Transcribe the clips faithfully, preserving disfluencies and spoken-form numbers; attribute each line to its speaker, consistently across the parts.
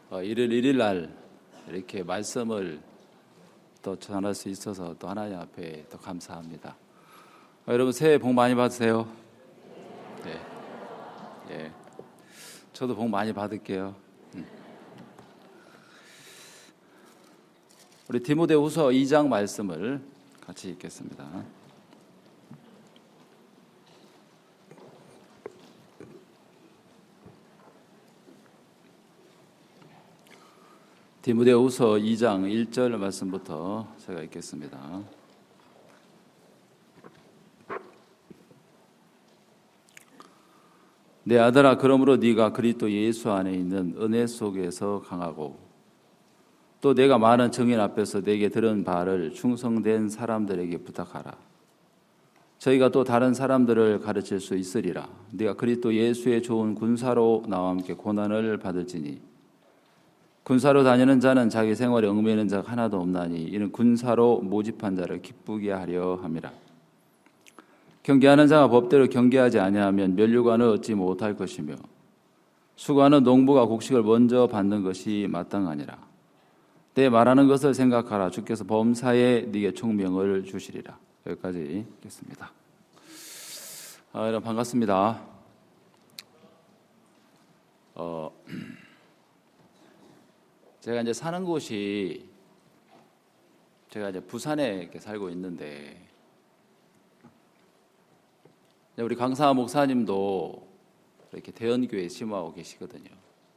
Speaker 1: 어, 일일 일일 날 이렇게 말씀을 또 전할 수 있어서 또 하나님 앞에 또 감사합니다. 어, 여러분 새해 복 많이 받으세요. 예, 예. 저도 복 많이 받을게요. 음. 우리 디모데후서 이 장 말씀을 같이 읽겠습니다. 디모데후서 이 장 일 절 말씀부터 제가 읽겠습니다. 내 아들아, 그러므로 네가 그리스도 예수 안에 있는 은혜 속에서 강하고 또 내가 많은 증인 앞에서 내게 들은 바를 충성된 사람들에게 부탁하라. 저희가 또 다른 사람들을 가르칠 수 있으리라. 네가 그리스도 예수의 좋은 군사로 나와 함께 고난을 받을지니 군사로 다니는 자는 자기 생활에 얽매이는 자가 하나도 없나니 이는 군사로 모집한 자를 기쁘게 하려 함이라. 경계하는 자가 법대로 경계하지 아니하면 면류관을 얻지 못할 것이며 수고하는 농부가 곡식을 먼저 받는 것이 마땅하니라. 내 말하는 것을 생각하라. 주께서 범사에 네게 총명을 주시리라. 여기까지 읽겠습니다. 아, 여러분 반갑습니다. 어, 제가 이제 사는 곳이 제가 이제 부산에 이렇게 살고 있는데 우리 강사 목사님도 이렇게 대연교회에 심호하고 계시거든요.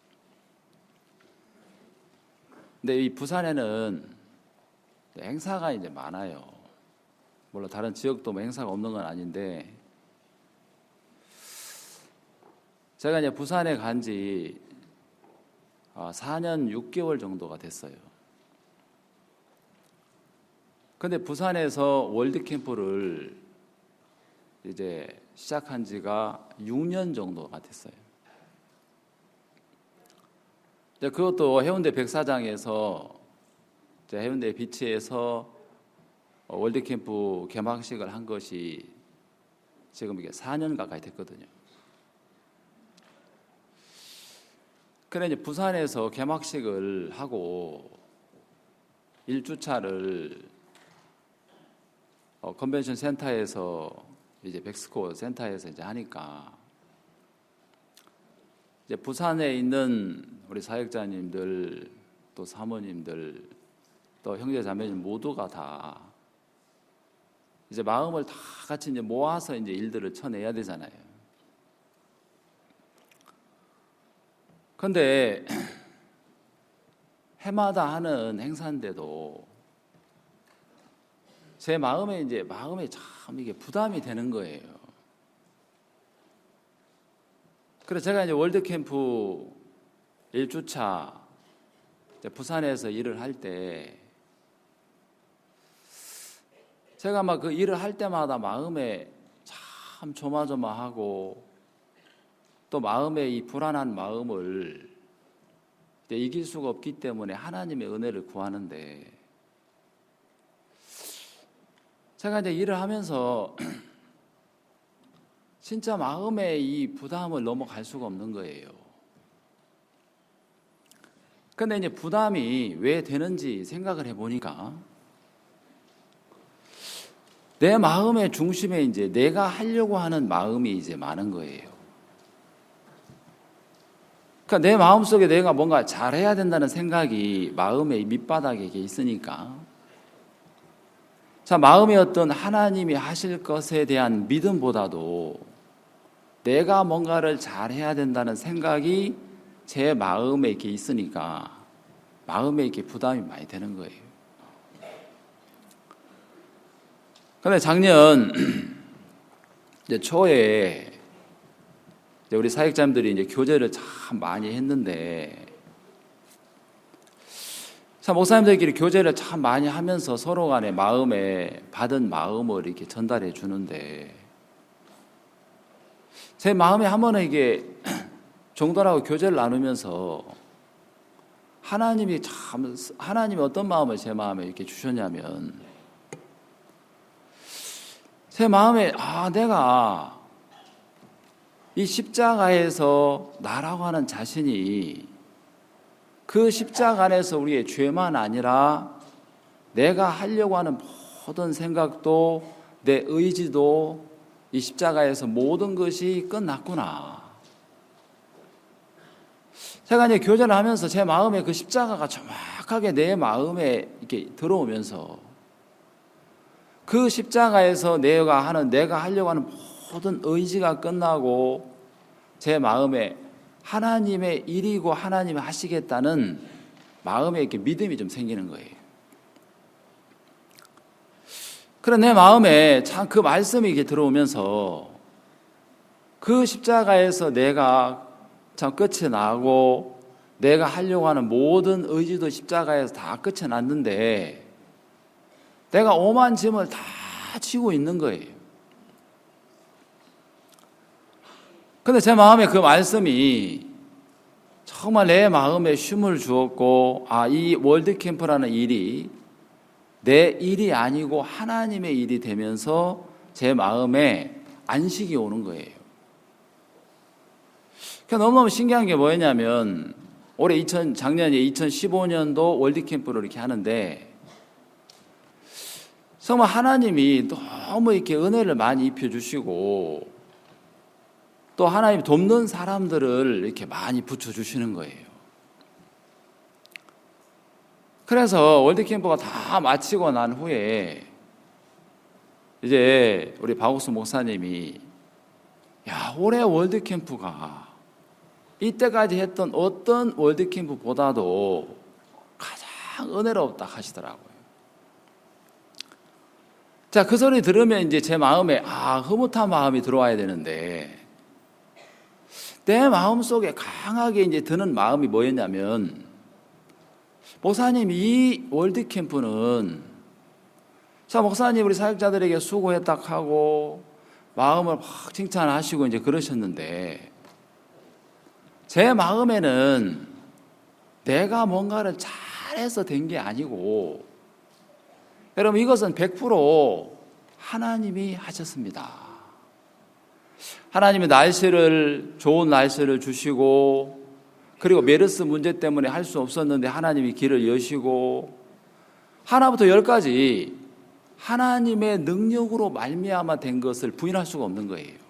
Speaker 1: 근데 이 부산에는 행사가 이제 많아요. 물론 다른 지역도 뭐 행사가 없는 건 아닌데 제가 이제 부산에 간지 사 년 육 개월 정도가 됐어요. 근데 부산에서 월드캠프를 이제 시작한 지가 육 년 정도가 됐어요. 그것도 해운대 백사장에서 해운대 비치에서 월드캠프 개막식을 한 것이 지금 이게 사 년 가까이 됐거든요. 그래 이제 부산에서 개막식을 하고 일 주차를 어, 컨벤션 센터에서 이제 백스코 센터에서 이제 하니까 이제 부산에 있는 우리 사역자님들 또 사모님들 또 형제 자매님 모두가 다 이제 마음을 다 같이 이제 모아서 이제 일들을 쳐내야 되잖아요. 그런데 해마다 하는 행사인데도 제 마음에 이제 마음에 참 이게 부담이 되는 거예요. 그래서 제가 이제 월드캠프 일 주차 부산에서 일을 할 때 제가 막 그 일을 할 때마다 마음에 참 조마조마하고 또 마음의 이 불안한 마음을 이길 수가 없기 때문에 하나님의 은혜를 구하는데 제가 이제 일을 하면서 진짜 마음의 이 부담을 넘어갈 수가 없는 거예요. 근데 이제 부담이 왜 되는지 생각을 해보니까 내 마음의 중심에 이제 내가 하려고 하는 마음이 이제 많은 거예요. 그러니까 내 마음속에 내가 뭔가 잘해야 된다는 생각이 마음의 밑바닥에 있으니까 자, 마음의 어떤 하나님이 하실 것에 대한 믿음보다도 내가 뭔가를 잘해야 된다는 생각이 제 마음에 이렇게 있으니까 마음에 이렇게 부담이 많이 되는 거예요. 그런데 작년 이제 초에 이제 우리 사역자님들이 이제 교제를 참 많이 했는데 참 목사님들끼리 교제를 참 많이 하면서 서로 간에 마음에 받은 마음을 이렇게 전달해 주는데 제 마음에 한 번은 이게 종들하고 교제를 나누면서 하나님이 참 하나님이 어떤 마음을 제 마음에 이렇게 주셨냐면 제 마음에 아 내가 이 십자가에서 나라고 하는 자신이 그 십자가 안에서 우리의 죄만 아니라 내가 하려고 하는 모든 생각도 내 의지도 이 십자가에서 모든 것이 끝났구나. 제가 이제 교제를 하면서 제 마음에 그 십자가가 정확하게 내 마음에 이렇게 들어오면서 그 십자가에서 내가 하는, 내가 하려고 하는 모든 의지가 끝나고 제 마음에 하나님의 일이고 하나님이 하시겠다는 마음에 이렇게 믿음이 좀 생기는 거예요. 그런 내 마음에 참 그 말씀이 이렇게 들어오면서 그 십자가에서 내가 참 끝이 나고 내가 하려고 하는 모든 의지도 십자가에서 다 끝이 났는데 내가 오만 짐을 다 지고 있는 거예요. 근데 제 마음에 그 말씀이 정말 내 마음에 쉼을 주었고, 아, 이 월드캠프라는 일이 내 일이 아니고 하나님의 일이 되면서 제 마음에 안식이 오는 거예요. 너무너무 신기한 게 뭐였냐면, 올해 이천, 작년에 이천십오 년도 월드캠프를 이렇게 하는데, 정말 하나님이 너무 이렇게 은혜를 많이 입혀주시고, 또 하나님 돕는 사람들을 이렇게 많이 붙여주시는 거예요. 그래서 월드캠프가 다 마치고 난 후에, 이제 우리 박옥수 목사님이, 야, 올해 월드캠프가 이때까지 했던 어떤 월드캠프보다도 가장 은혜롭다 하시더라고요. 자, 그 소리 들으면 이제 제 마음에, 아, 흐뭇한 마음이 들어와야 되는데, 내 마음 속에 강하게 이제 드는 마음이 뭐였냐면, 목사님, 이 월드캠프는, 자, 목사님, 우리 사역자들에게 수고했다 하고, 마음을 확 칭찬하시고 이제 그러셨는데, 제 마음에는 내가 뭔가를 잘해서 된 게 아니고, 여러분, 이것은 백 퍼센트 하나님이 하셨습니다. 하나님이 날씨를, 좋은 날씨를 주시고, 그리고 메르스 문제 때문에 할 수 없었는데 하나님이 길을 여시고, 하나부터 열까지 하나님의 능력으로 말미암아 된 것을 부인할 수가 없는 거예요.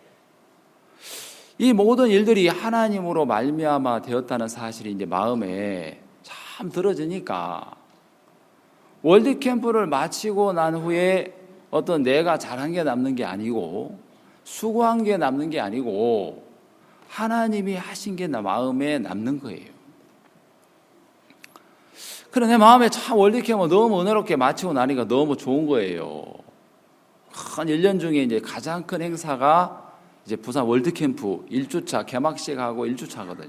Speaker 1: 이 모든 일들이 하나님으로 말미암아 되었다는 사실이 이제 마음에 참 들어지니까, 월드캠프를 마치고 난 후에 어떤 내가 잘한 게 남는 게 아니고 수고한 게 남는 게 아니고 하나님이 하신 게 나 마음에 남는 거예요. 그래, 내 마음에 참 월드캠프 너무 은혜롭게 마치고 나니까 너무 좋은 거예요. 한 일 년 중에 이제 가장 큰 행사가 이제 부산 월드캠프 일 주차 개막식하고 일 주차거든요.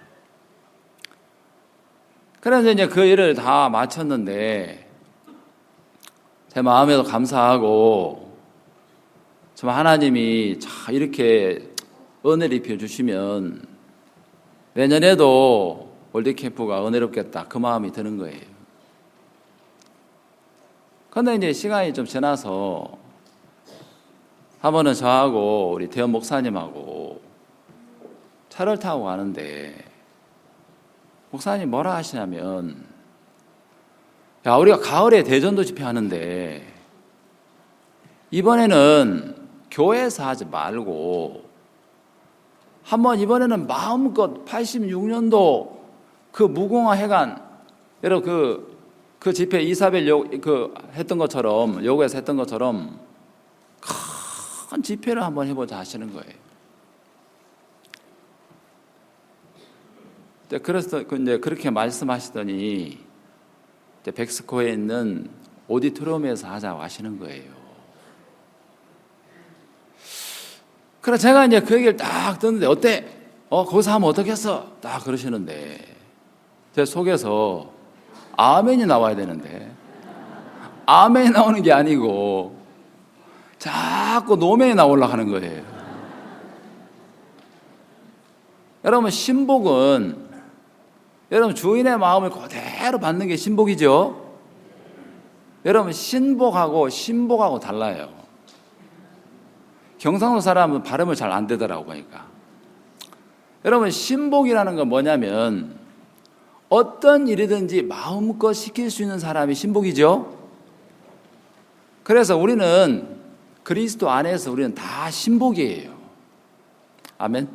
Speaker 1: 그래서 이제 그 일을 다 마쳤는데 제 마음에도 감사하고, 정말 하나님이 참 이렇게 은혜를 입혀주시면 내년에도 월드캠프가 은혜롭겠다, 그 마음이 드는 거예요. 그런데 이제 시간이 좀 지나서 한 번은 저하고 우리 대현 목사님하고 차를 타고 가는데, 목사님 뭐라 하시냐면, 야, 우리가 가을에 대전도 집회하는데 이번에는 교회에서 하지 말고 한번 이번에는 마음껏 팔십육 년도 그 무공화 해관, 여러분 그, 그 집회 이사벨 요, 그 했던 것처럼, 요구에서 했던 것처럼 큰 집회를 한번 해보자 하시는 거예요. 그래서 이제 그렇게 말씀하시더니 백스코에 있는 오디토리움에서 하자고 하시는 거예요. 그래서 제가 이제 그 얘기를 딱 듣는데, 어때? 어, 거기서 하면 어떻겠어? 딱 그러시는데, 제 속에서 아멘이 나와야 되는데, 아멘이 나오는 게 아니고, 자꾸 노멘이 나오려고 하는 거예요. 여러분, 신복은 여러분 주인의 마음을 그대로 받는 게 신복이죠. 여러분 신복하고 신복하고 달라요. 경상도 사람은 발음을 잘 안 되더라고 보니까. 여러분 신복이라는 건 뭐냐면 어떤 일이든지 마음껏 시킬 수 있는 사람이 신복이죠. 그래서 우리는 그리스도 안에서 우리는 다 신복이에요. 아멘.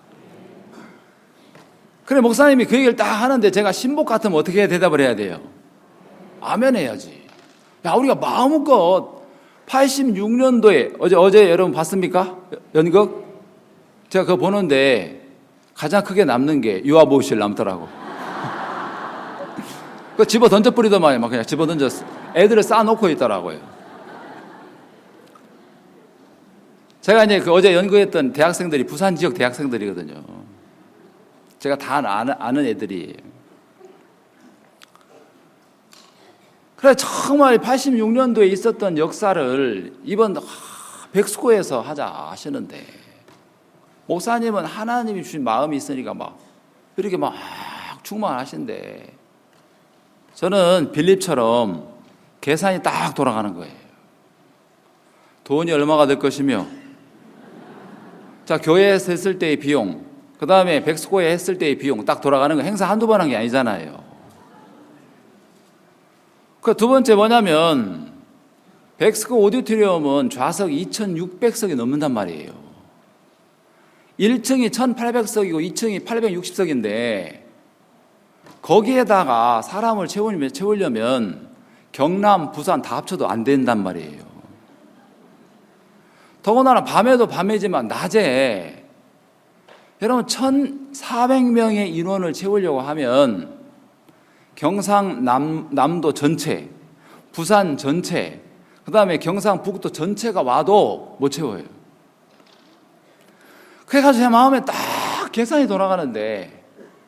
Speaker 1: 그래, 목사님이 그 얘기를 딱 하는데 제가 신복 같으면 어떻게 대답을 해야 돼요? 아멘 해야지. 야, 우리가 마음껏 팔십육 년도에 어제 어제 여러분 봤습니까? 연극? 제가 그거 보는데 가장 크게 남는 게 유아보호실 남더라고. 그 집어 던져 뿌리더만 막 그냥 집어 던져 애들을 쌓아놓고 있더라고요. 제가 이제 그 어제 연구했던 대학생들이 부산 지역 대학생들이거든요. 제가 다 아는, 아는 애들이에요. 그래, 정말 팔십육 년도에 있었던 역사를 이번 백스코에서 하자 하시는데, 목사님은 하나님이 주신 마음이 있으니까 막 이렇게 막 충만하신데, 저는 빌립처럼 계산이 딱 돌아가는 거예요. 돈이 얼마가 될 것이며, 자, 교회에서 했을 때의 비용, 그 다음에 백스코에 했을 때의 비용 딱 돌아가는 거. 행사 한두 번 한 게 아니잖아요. 그 두 번째 뭐냐면 백스코 오디토리움은 좌석 이천육백 석이 넘는단 말이에요. 일 층이 천팔백 석이고 이 층이 팔백육십 석인데 거기에다가 사람을 채우려면 경남, 부산 다 합쳐도 안 된단 말이에요. 더군다나 밤에도 밤이지만 낮에 여러분 천사백 명의 인원을 채우려고 하면 경상남도 전체, 부산 전체, 그 다음에 경상북도 전체가 와도 못 채워요. 그래가지고 제 마음에 딱 계산이 돌아가는데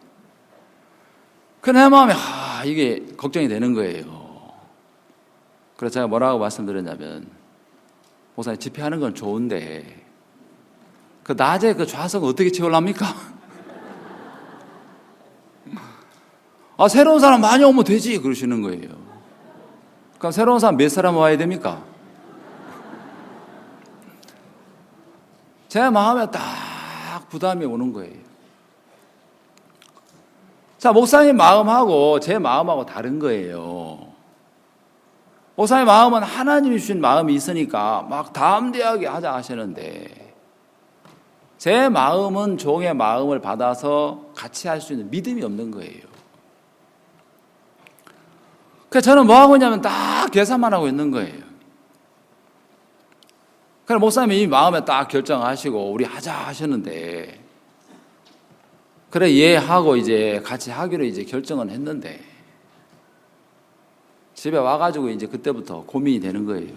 Speaker 1: 그 내 마음에 하, 이게 걱정이 되는 거예요. 그래서 제가 뭐라고 말씀드렸냐면, 목사님 집회하는 건 좋은데 그 낮에 그 좌석 어떻게 채우랍니까? 아, 새로운 사람 많이 오면 되지 그러시는 거예요. 그럼 새로운 사람 몇 사람 와야 됩니까? 제 마음에 딱 부담이 오는 거예요. 자, 목사님 마음하고 제 마음하고 다른 거예요. 목사님 마음은 하나님이 주신 마음이 있으니까 막 담대하게 하자 하시는데, 제 마음은 종의 마음을 받아서 같이 할 수 있는 믿음이 없는 거예요. 그래서 저는 뭐 하고 있냐면 딱 계산만 하고 있는 거예요. 그래서 목사님이 이 마음에 딱 결정하시고 우리 하자 하셨는데, 그래 이해하고 이제 같이 하기로 이제 결정은 했는데, 집에 와가지고 이제 그때부터 고민이 되는 거예요.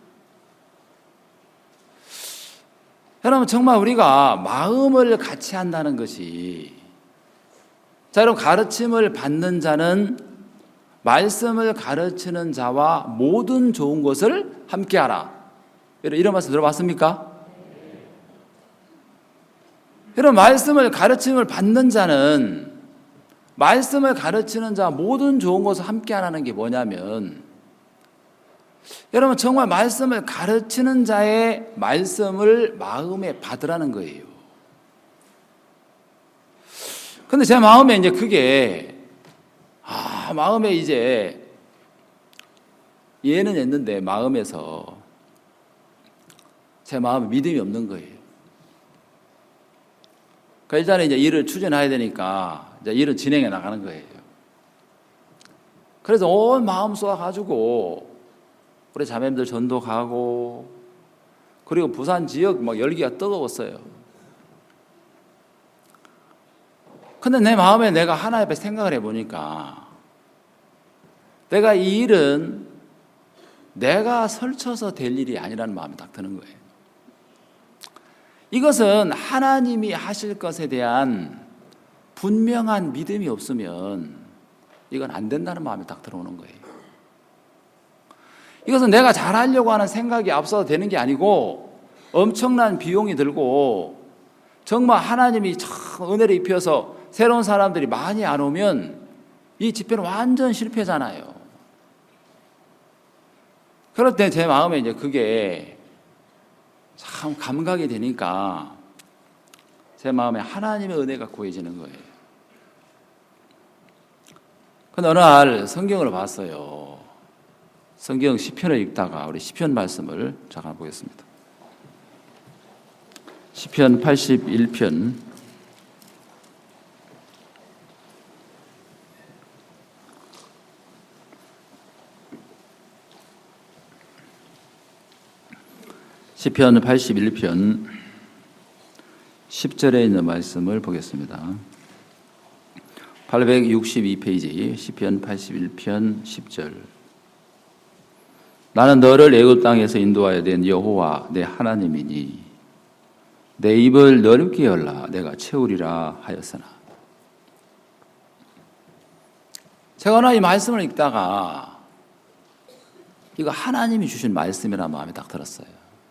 Speaker 1: 여러분, 정말 우리가 마음을 같이 한다는 것이, 자, 여러분, 가르침을 받는 자는 말씀을 가르치는 자와 모든 좋은 것을 함께하라. 이런 말씀 들어봤습니까? 여러분, 말씀을 가르침을 받는 자는 말씀을 가르치는 자 모든 좋은 것을 함께하라는 게 뭐냐면, 여러분 정말 말씀을 가르치는 자의 말씀을 마음에 받으라는 거예요. 근데 제 마음에 이제 그게 아 마음에 이제 이해는 했는데 마음에서 제 마음에 믿음이 없는 거예요. 그러니까 일단은 이제 일을 추진해야 되니까 이제 일은 진행해 나가는 거예요. 그래서 온 마음 쏟아가지고 우리 자매님들 전도 가고, 그리고 부산 지역 막 열기가 뜨거웠어요. 근데 내 마음에 내가 하나 옆에 생각을 해보니까, 내가 이 일은 내가 설쳐서 될 일이 아니라는 마음이 딱 드는 거예요. 이것은 하나님이 하실 것에 대한 분명한 믿음이 없으면 이건 안 된다는 마음이 딱 들어오는 거예요. 이것은 내가 잘하려고 하는 생각이 앞서서 되는 게 아니고 엄청난 비용이 들고 정말 하나님이 참 은혜를 입혀서 새로운 사람들이 많이 안 오면 이 집회는 완전 실패잖아요. 그럴 때 제 마음에 이제 그게 참 감각이 되니까 제 마음에 하나님의 은혜가 구해지는 거예요. 근데 어느 날 성경을 봤어요. 성경 시편을 읽다가 우리 시편 말씀을 잠깐 보겠습니다. 시편 팔십일 편 시편 팔십일 편 십 절에 있는 말씀을 보겠습니다. 팔백육십이 페이지 시편 팔십일 편 십 절. 나는 너를 애굽 땅에서 인도하여 낸 여호와 내 하나님이니 내 입을 넓게 열라 내가 채우리라 하였으나. 제가 오늘 이 말씀을 읽다가 이거 하나님이 주신 말씀이라는 마음이 딱 들었어요.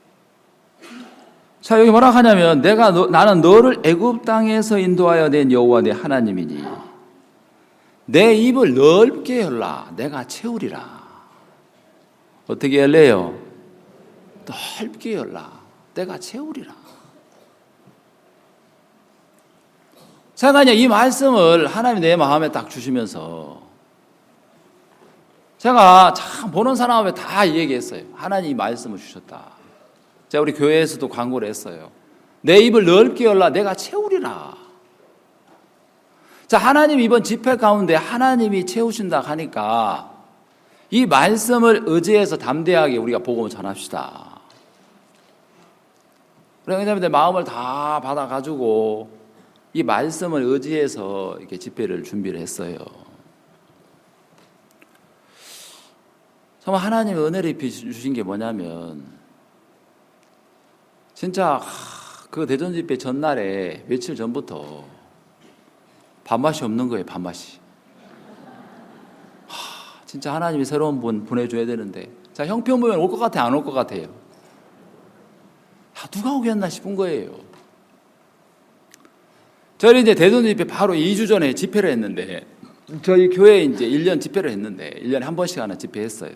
Speaker 1: 자, 여기 뭐라 하냐면 내가 너, 나는 너를 애굽 땅에서 인도하여 낸 여호와 내 하나님이니 내 입을 넓게 열라 내가 채우리라. 어떻게 열래요? 넓게 열라 내가 채우리라. 제가 이제 이 말씀을 하나님이 내 마음에 딱 주시면서 제가 참 보는 사람 앞에 다 얘기했어요. 하나님이 말씀을 주셨다. 제가 우리 교회에서도 광고를 했어요. 내 입을 넓게 열라 내가 채우리라. 자, 하나님 이번 집회 가운데 하나님이 채우신다 하니까 이 말씀을 의지해서 담대하게 우리가 복음을 전합시다. 그래서 내 마음을 다 받아가지고 이 말씀을 의지해서 이렇게 집회를 준비를 했어요. 정말 하나님의 은혜를 주신 게 뭐냐면 진짜 그 대전 집회 전날에 며칠 전부터 밥맛이 없는 거예요. 밥맛이. 하, 진짜 하나님이 새로운 분 보내줘야 되는데 자, 형편 보면 올 것 같아요? 안 올 것 같아요? 아, 누가 오겠나 싶은 거예요. 저희 이제 대전 집회 바로 이 주 전에 집회를 했는데 저희 교회에 이제 일 년 집회를 했는데 일 년에 한 번씩 하나 집회했어요.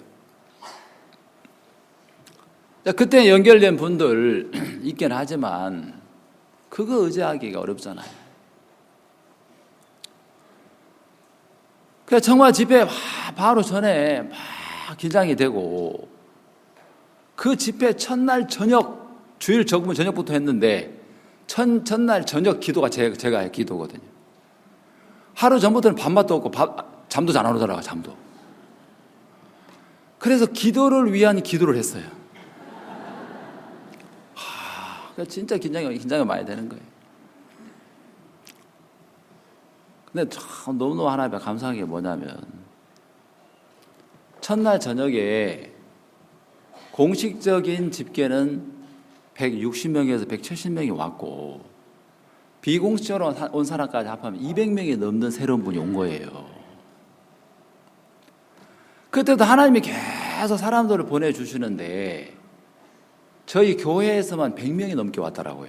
Speaker 1: 그때 연결된 분들 있긴 하지만 그거 의지하기가 어렵잖아요. 그래서 정말 집회 바로 전에 막 긴장이 되고 그 집회 첫날 저녁 주일 적으면 저녁부터 했는데 첫, 첫날 저녁 기도가 제, 제가 기도거든요. 하루 전부터는 밥맛도 없고 밥, 잠도 잘 안 오더라고요. 잠도. 그래서 기도를 위한 기도를 했어요. 진짜 긴장이, 긴장이 많이 되는 거예요. 근데 참 너무너무 하나님께 감사한 게 뭐냐면 첫날 저녁에 공식적인 집계는 백육십 명에서 백칠십 명이 왔고 비공식적으로 온 사람까지 합하면 이백 명이 넘는 새로운 분이 온 거예요. 그때도 하나님이 계속 사람들을 보내주시는데 저희 교회에서만 백 명이 넘게 왔더라고요.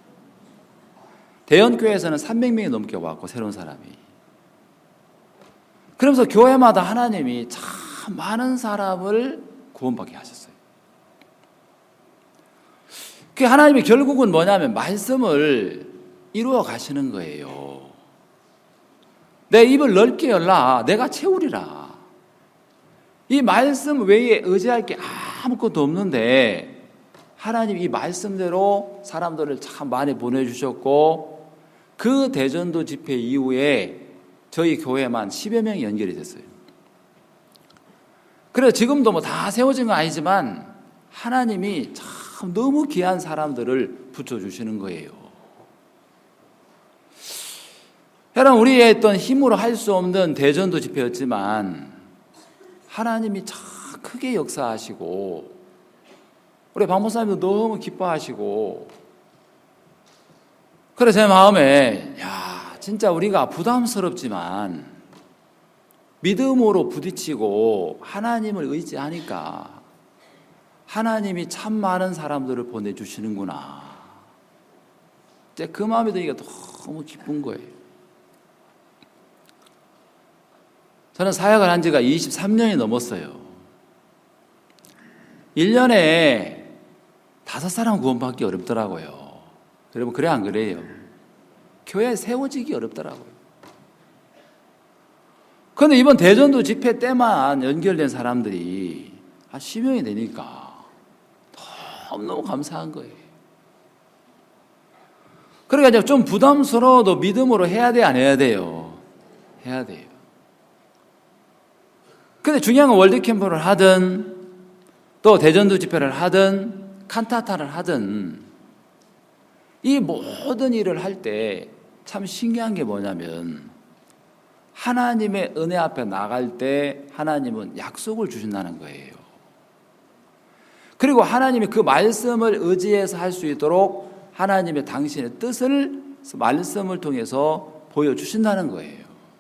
Speaker 1: 대연교회에서는 삼백 명이 넘게 왔고 새로운 사람이. 그러면서 교회마다 하나님이 참 많은 사람을 구원받게 하셨어요. 그 하나님이 결국은 뭐냐면 말씀을 이루어 가시는 거예요. 내 입을 넓게 열라 내가 채우리라. 이 말씀 외에 의지할 게 아무것도 없는데 하나님 이 말씀대로 사람들을 참 많이 보내주셨고 그 대전도 집회 이후에 저희 교회만 십여 명이 연결이 됐어요. 그래서 지금도 뭐 다 세워진 건 아니지만 하나님이 참 너무 귀한 사람들을 붙여주시는 거예요. 여러분 우리의 어떤 힘으로 할 수 없는 대전도 집회였지만 하나님이 참 크게 역사하시고 우리 박 목사님도 너무 기뻐하시고 그래서 제 마음에 야 진짜 우리가 부담스럽지만 믿음으로 부딪히고 하나님을 의지하니까 하나님이 참 많은 사람들을 보내주시는구나. 이제 그 마음이 드니까 너무 기쁜 거예요. 저는 사역을 한 지가 이십삼 년이 넘었어요. 일 년에 다섯 사람 구원받기 어렵더라고요. 여러분 그래 안 그래요? 교회 세워지기 어렵더라고요. 그런데 이번 대전도 집회 때만 연결된 사람들이 한 십 명이 되니까 너무너무 감사한 거예요. 그러니까 이제 좀 부담스러워도 믿음으로 해야 돼, 안 해야 돼요? 해야 돼요. 근데 중요한 건 월드캠프를 하든 또 대전도 집회를 하든 칸타타를 하든 이 모든 일을 할 때 참 신기한 게 뭐냐면 하나님의 은혜 앞에 나갈 때 하나님은 약속을 주신다는 거예요. 그리고 하나님이 그 말씀을 의지해서 할 수 있도록 하나님의 당신의 뜻을 말씀을 통해서 보여주신다는 거예요.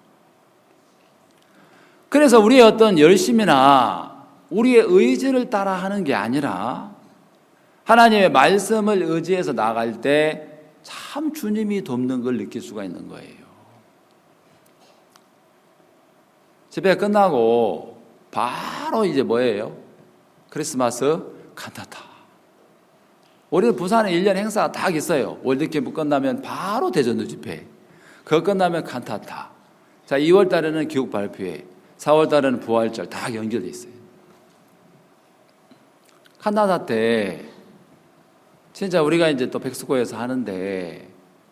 Speaker 1: 그래서 우리의 어떤 열심이나 우리의 의지를 따라 하는 게 아니라 하나님의 말씀을 의지해서 나갈 때 참 주님이 돕는 걸 느낄 수가 있는 거예요. 집회 끝나고 바로 이제 뭐예요? 크리스마스 칸타타. 우리는 부산에 일 년 행사가 딱 있어요. 월드캠프 끝나면 바로 대전도 집회. 그거 끝나면 칸타타. 자, 이월 달에는 교육 발표회. 사월 달에는 부활절 다 연결돼 있어요. 칸타타 때 진짜 우리가 이제 또 백스코에서 하는데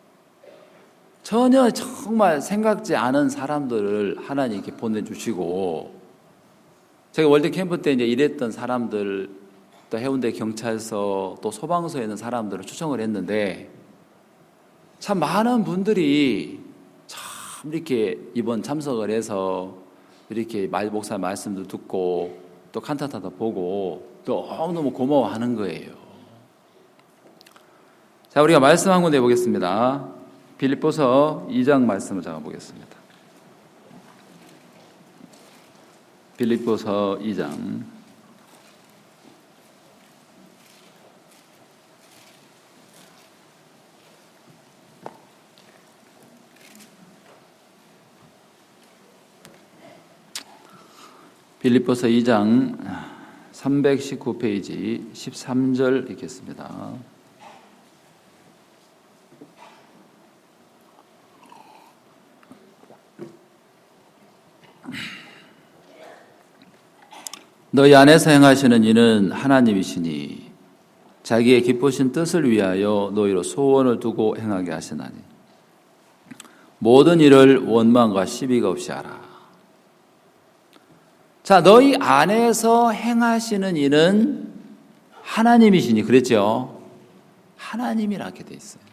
Speaker 1: 전혀 정말 생각지 않은 사람들을 하나님께 보내주시고 제가 월드캠프 때 이제 일했던 사람들 또 해운대 경찰서 또 소방서에 있는 사람들을 초청을 했는데 참 많은 분들이 참 이렇게 이번 참석을 해서 이렇게 목사 말씀도 듣고 또 칸타타도 보고 또 너무너무 고마워하는 거예요. 자, 우리가 말씀 한 군데 보겠습니다. 빌립보서 이 장 말씀을 제가 보겠습니다. 빌립보서 이 장 빌립보서 이 장 삼백십구 페이지 십삼 절 읽겠습니다. 너희 안에서 행하시는 이는 하나님이시니 자기의 기쁘신 뜻을 위하여 너희로 소원을 두고 행하게 하시나니 모든 일을 원망과 시비가 없이 하라. 자, 너희 안에서 행하시는 이는 하나님이시니 그랬죠? 하나님이라 이렇게 돼 있어요.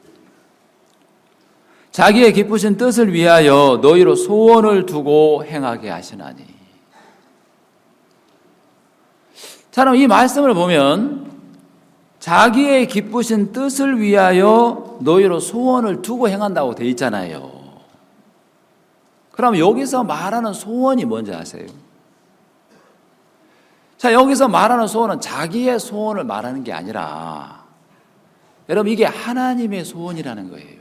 Speaker 1: 자기의 기쁘신 뜻을 위하여 너희로 소원을 두고 행하게 하시나니. 자, 그럼 이 말씀을 보면 자기의 기쁘신 뜻을 위하여 너희로 소원을 두고 행한다고 돼 있잖아요. 그럼 여기서 말하는 소원이 뭔지 아세요? 자, 여기서 말하는 소원은 자기의 소원을 말하는 게 아니라 여러분 이게 하나님의 소원이라는 거예요.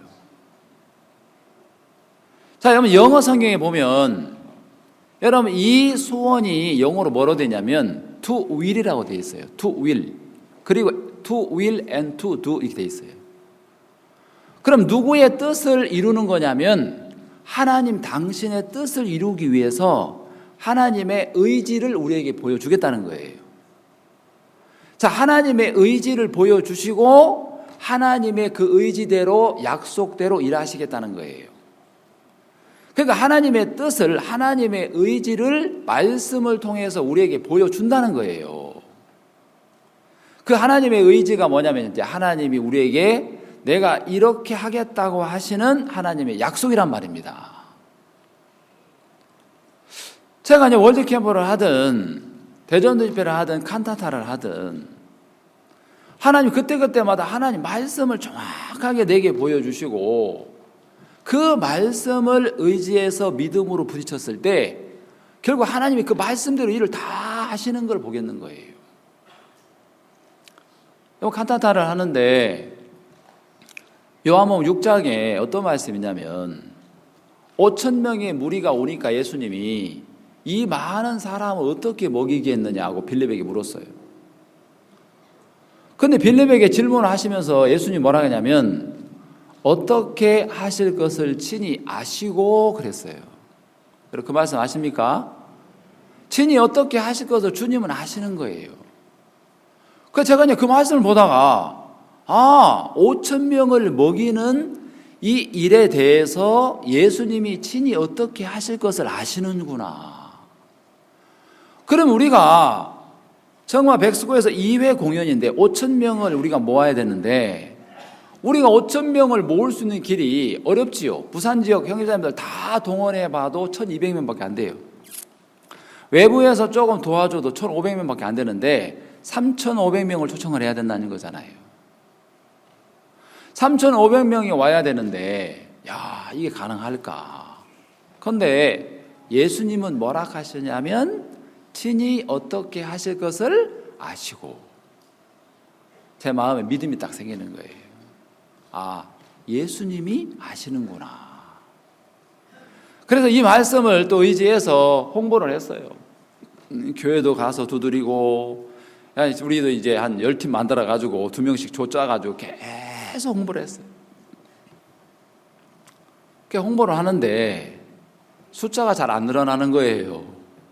Speaker 1: 자, 여러분 영어 성경에 보면 여러분 이 소원이 영어로 뭐로 되냐면 to will이라고 되어 있어요. to will. 그리고 to will and to do 이렇게 되어 있어요. 그럼 누구의 뜻을 이루는 거냐면 하나님 당신의 뜻을 이루기 위해서 하나님의 의지를 우리에게 보여주겠다는 거예요. 자, 하나님의 의지를 보여주시고 하나님의 그 의지대로 약속대로 일하시겠다는 거예요. 그러니까 하나님의 뜻을, 하나님의 의지를 말씀을 통해서 우리에게 보여준다는 거예요. 그 하나님의 의지가 뭐냐면 이제 하나님이 우리에게 내가 이렇게 하겠다고 하시는 하나님의 약속이란 말입니다. 제가 이제 월드캠프를 하든 대전도 집회를 하든 칸타타를 하든 하나님 그때그때마다 하나님 말씀을 정확하게 내게 보여주시고 그 말씀을 의지해서 믿음으로 부딪혔을 때 결국 하나님이 그 말씀대로 일을 다 하시는 걸 보겠는 거예요. 칸타타를 하는데 요한복음 육 장에 어떤 말씀이냐면 오천 명의 무리가 오니까 예수님이 이 많은 사람을 어떻게 먹이겠느냐고 빌립에게 물었어요. 그런데 빌립에게 질문을 하시면서 예수님이 뭐라 하냐면 어떻게 하실 것을 친히 아시고 그랬어요. 여러분 그 말씀 아십니까? 친히 어떻게 하실 것을 주님은 아시는 거예요. 그래서 제가 이제 그 말씀을 보다가 아, 오천 명을 먹이는 이 일에 대해서 예수님이 친히 어떻게 하실 것을 아시는구나. 그럼 우리가 정말 백수고에서 이 회 공연인데 오천 명을 우리가 모아야 되는데 우리가 오천 명을 모을 수 있는 길이 어렵지요. 부산 지역 형제자매들 다 동원해 봐도 천이백 명밖에 안 돼요. 외부에서 조금 도와줘도 천오백 명밖에 안 되는데 삼천오백 명을 초청을 해야 된다는 거잖아요. 삼천오백 명이 와야 되는데 야, 이게 가능할까? 그런데 예수님은 뭐라 하시냐면 친히 어떻게 하실 것을 아시고 제 마음에 믿음이 딱 생기는 거예요. 아, 예수님이 아시는구나. 그래서 이 말씀을 또 의지해서 홍보를 했어요. 교회도 가서 두드리고 우리도 이제 한 열 팀 만들어 가지고 두 명씩 조 짜 가지고 계속 홍보를 했어요. 그 홍보를 하는데 숫자가 잘 안 늘어나는 거예요.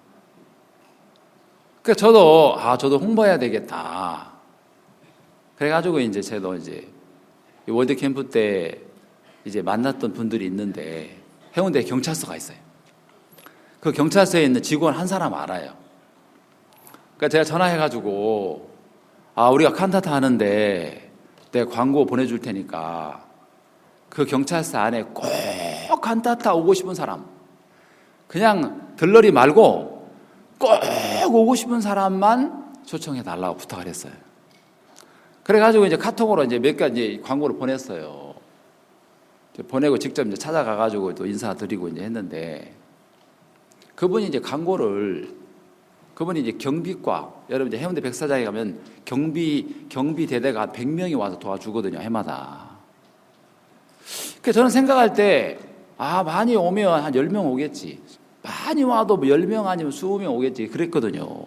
Speaker 1: 그래서 저도 아 저도 홍보해야 되겠다. 그래가지고 이제 저도 이제 월드 캠프 때 이제 만났던 분들이 있는데 해운대 경찰서가 있어요. 그 경찰서에 있는 직원 한 사람 알아요. 그러니까 제가 전화해가지고 아 우리가 칸타타 하는데 내가 광고 보내줄 테니까 그 경찰서 안에 꼭 칸타타 오고 싶은 사람 그냥 들러리 말고 꼭 오고 싶은 사람만 초청해 달라고 부탁을 했어요. 그래가지고 이제 카톡으로 이제 몇 가지 광고를 보냈어요. 보내고 직접 이제 찾아가가지고 또 인사드리고 이제 했는데 그분이 이제 광고를 그분이 이제 경비과 여러분 이제 해운대 백사장에 가면 경비 경비 대대가 백 명이 와서 도와주거든요 해마다. 그래서 저는 생각할 때 아 많이 오면 한 열 명 오겠지. 많이 와도 뭐 열 명 아니면 이십 명 오겠지 그랬거든요.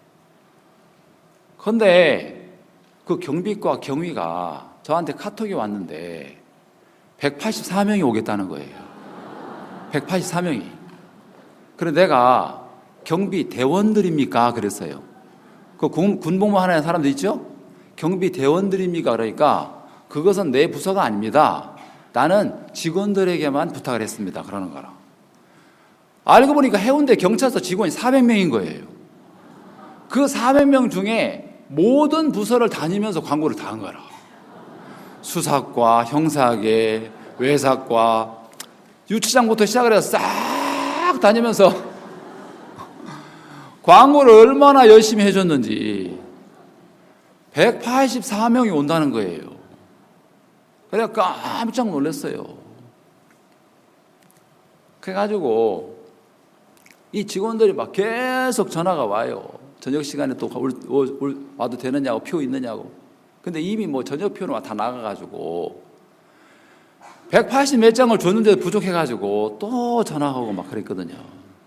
Speaker 1: 그런데 그 경비과 경위가 저한테 카톡이 왔는데 백팔십사 명이 오겠다는 거예요. 백팔십사 명이. 그래서 내가 경비 대원들입니까? 그랬어요. 그 군복무 하는 사람들 있죠? 경비 대원들입니까? 그러니까 그것은 내 부서가 아닙니다. 나는 직원들에게만 부탁을 했습니다. 그러는 거라. 알고 보니까 해운대 경찰서 직원이 사백 명인 거예요. 그 사백 명 중에 모든 부서를 다니면서 광고를 다 한 거라. 수사과, 형사계, 외사과, 유치장부터 시작을 해서 싹 다니면서 광고를 얼마나 열심히 해줬는지 백팔십사 명이 온다는 거예요. 그래서 깜짝 놀랐어요. 그래가지고 이 직원들이 막 계속 전화가 와요. 저녁 시간에 또 올, 올, 올, 와도 되느냐고, 표 있느냐고. 근데 이미 뭐 저녁표는 다 나가가지고 백팔십 몇 장을 줬는데도 부족해가지고 또 전화하고 막 그랬거든요.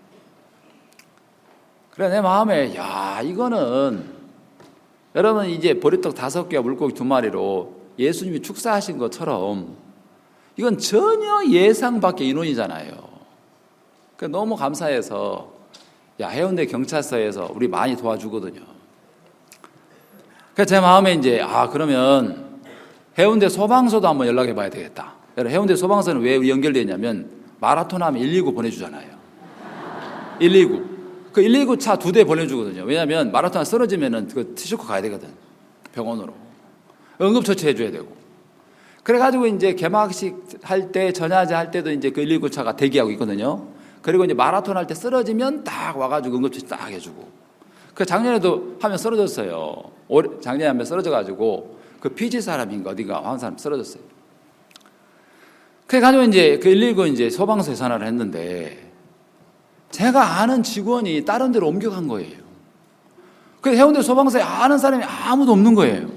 Speaker 1: 그래 내 마음에 야 이거는 여러분 이제 보리떡 다섯 개와 물고기 두 마리로 예수님이 축사하신 것처럼 이건 전혀 예상 밖의 인원이잖아요. 그래서 너무 감사해서 야 해운대 경찰서에서 우리 많이 도와주거든요. 그래서 제 마음에 이제 아 그러면 해운대 소방서도 한번 연락해 봐야 되겠다. 여러분 해운대 소방서는 왜 연결되어 있냐면 마라톤 하면 일이구 보내주잖아요. 일이구. 그 일이구 차 두 대 보내주거든요. 왜냐하면 마라톤 쓰러지면은 그 티슈코 가야 되거든. 병원으로. 응급처치 해줘야 되고. 그래가지고 이제 개막식 할 때, 전야제 할 때도 이제 그 일이구 차가 대기하고 있거든요. 그리고 이제 마라톤 할 때 쓰러지면 딱 와가지고 응급처치 딱 해주고. 그 작년에도 하면 쓰러졌어요. 올해, 작년에 하면 쓰러져가지고 그 피지 사람인가 어디가 한 사람 쓰러졌어요. 그래가지고 이제 그 일이구 이제 소방서에 전화를 했는데 제가 아는 직원이 다른 데로 옮겨간 거예요. 그래서 해운대 소방서에 아는 사람이 아무도 없는 거예요.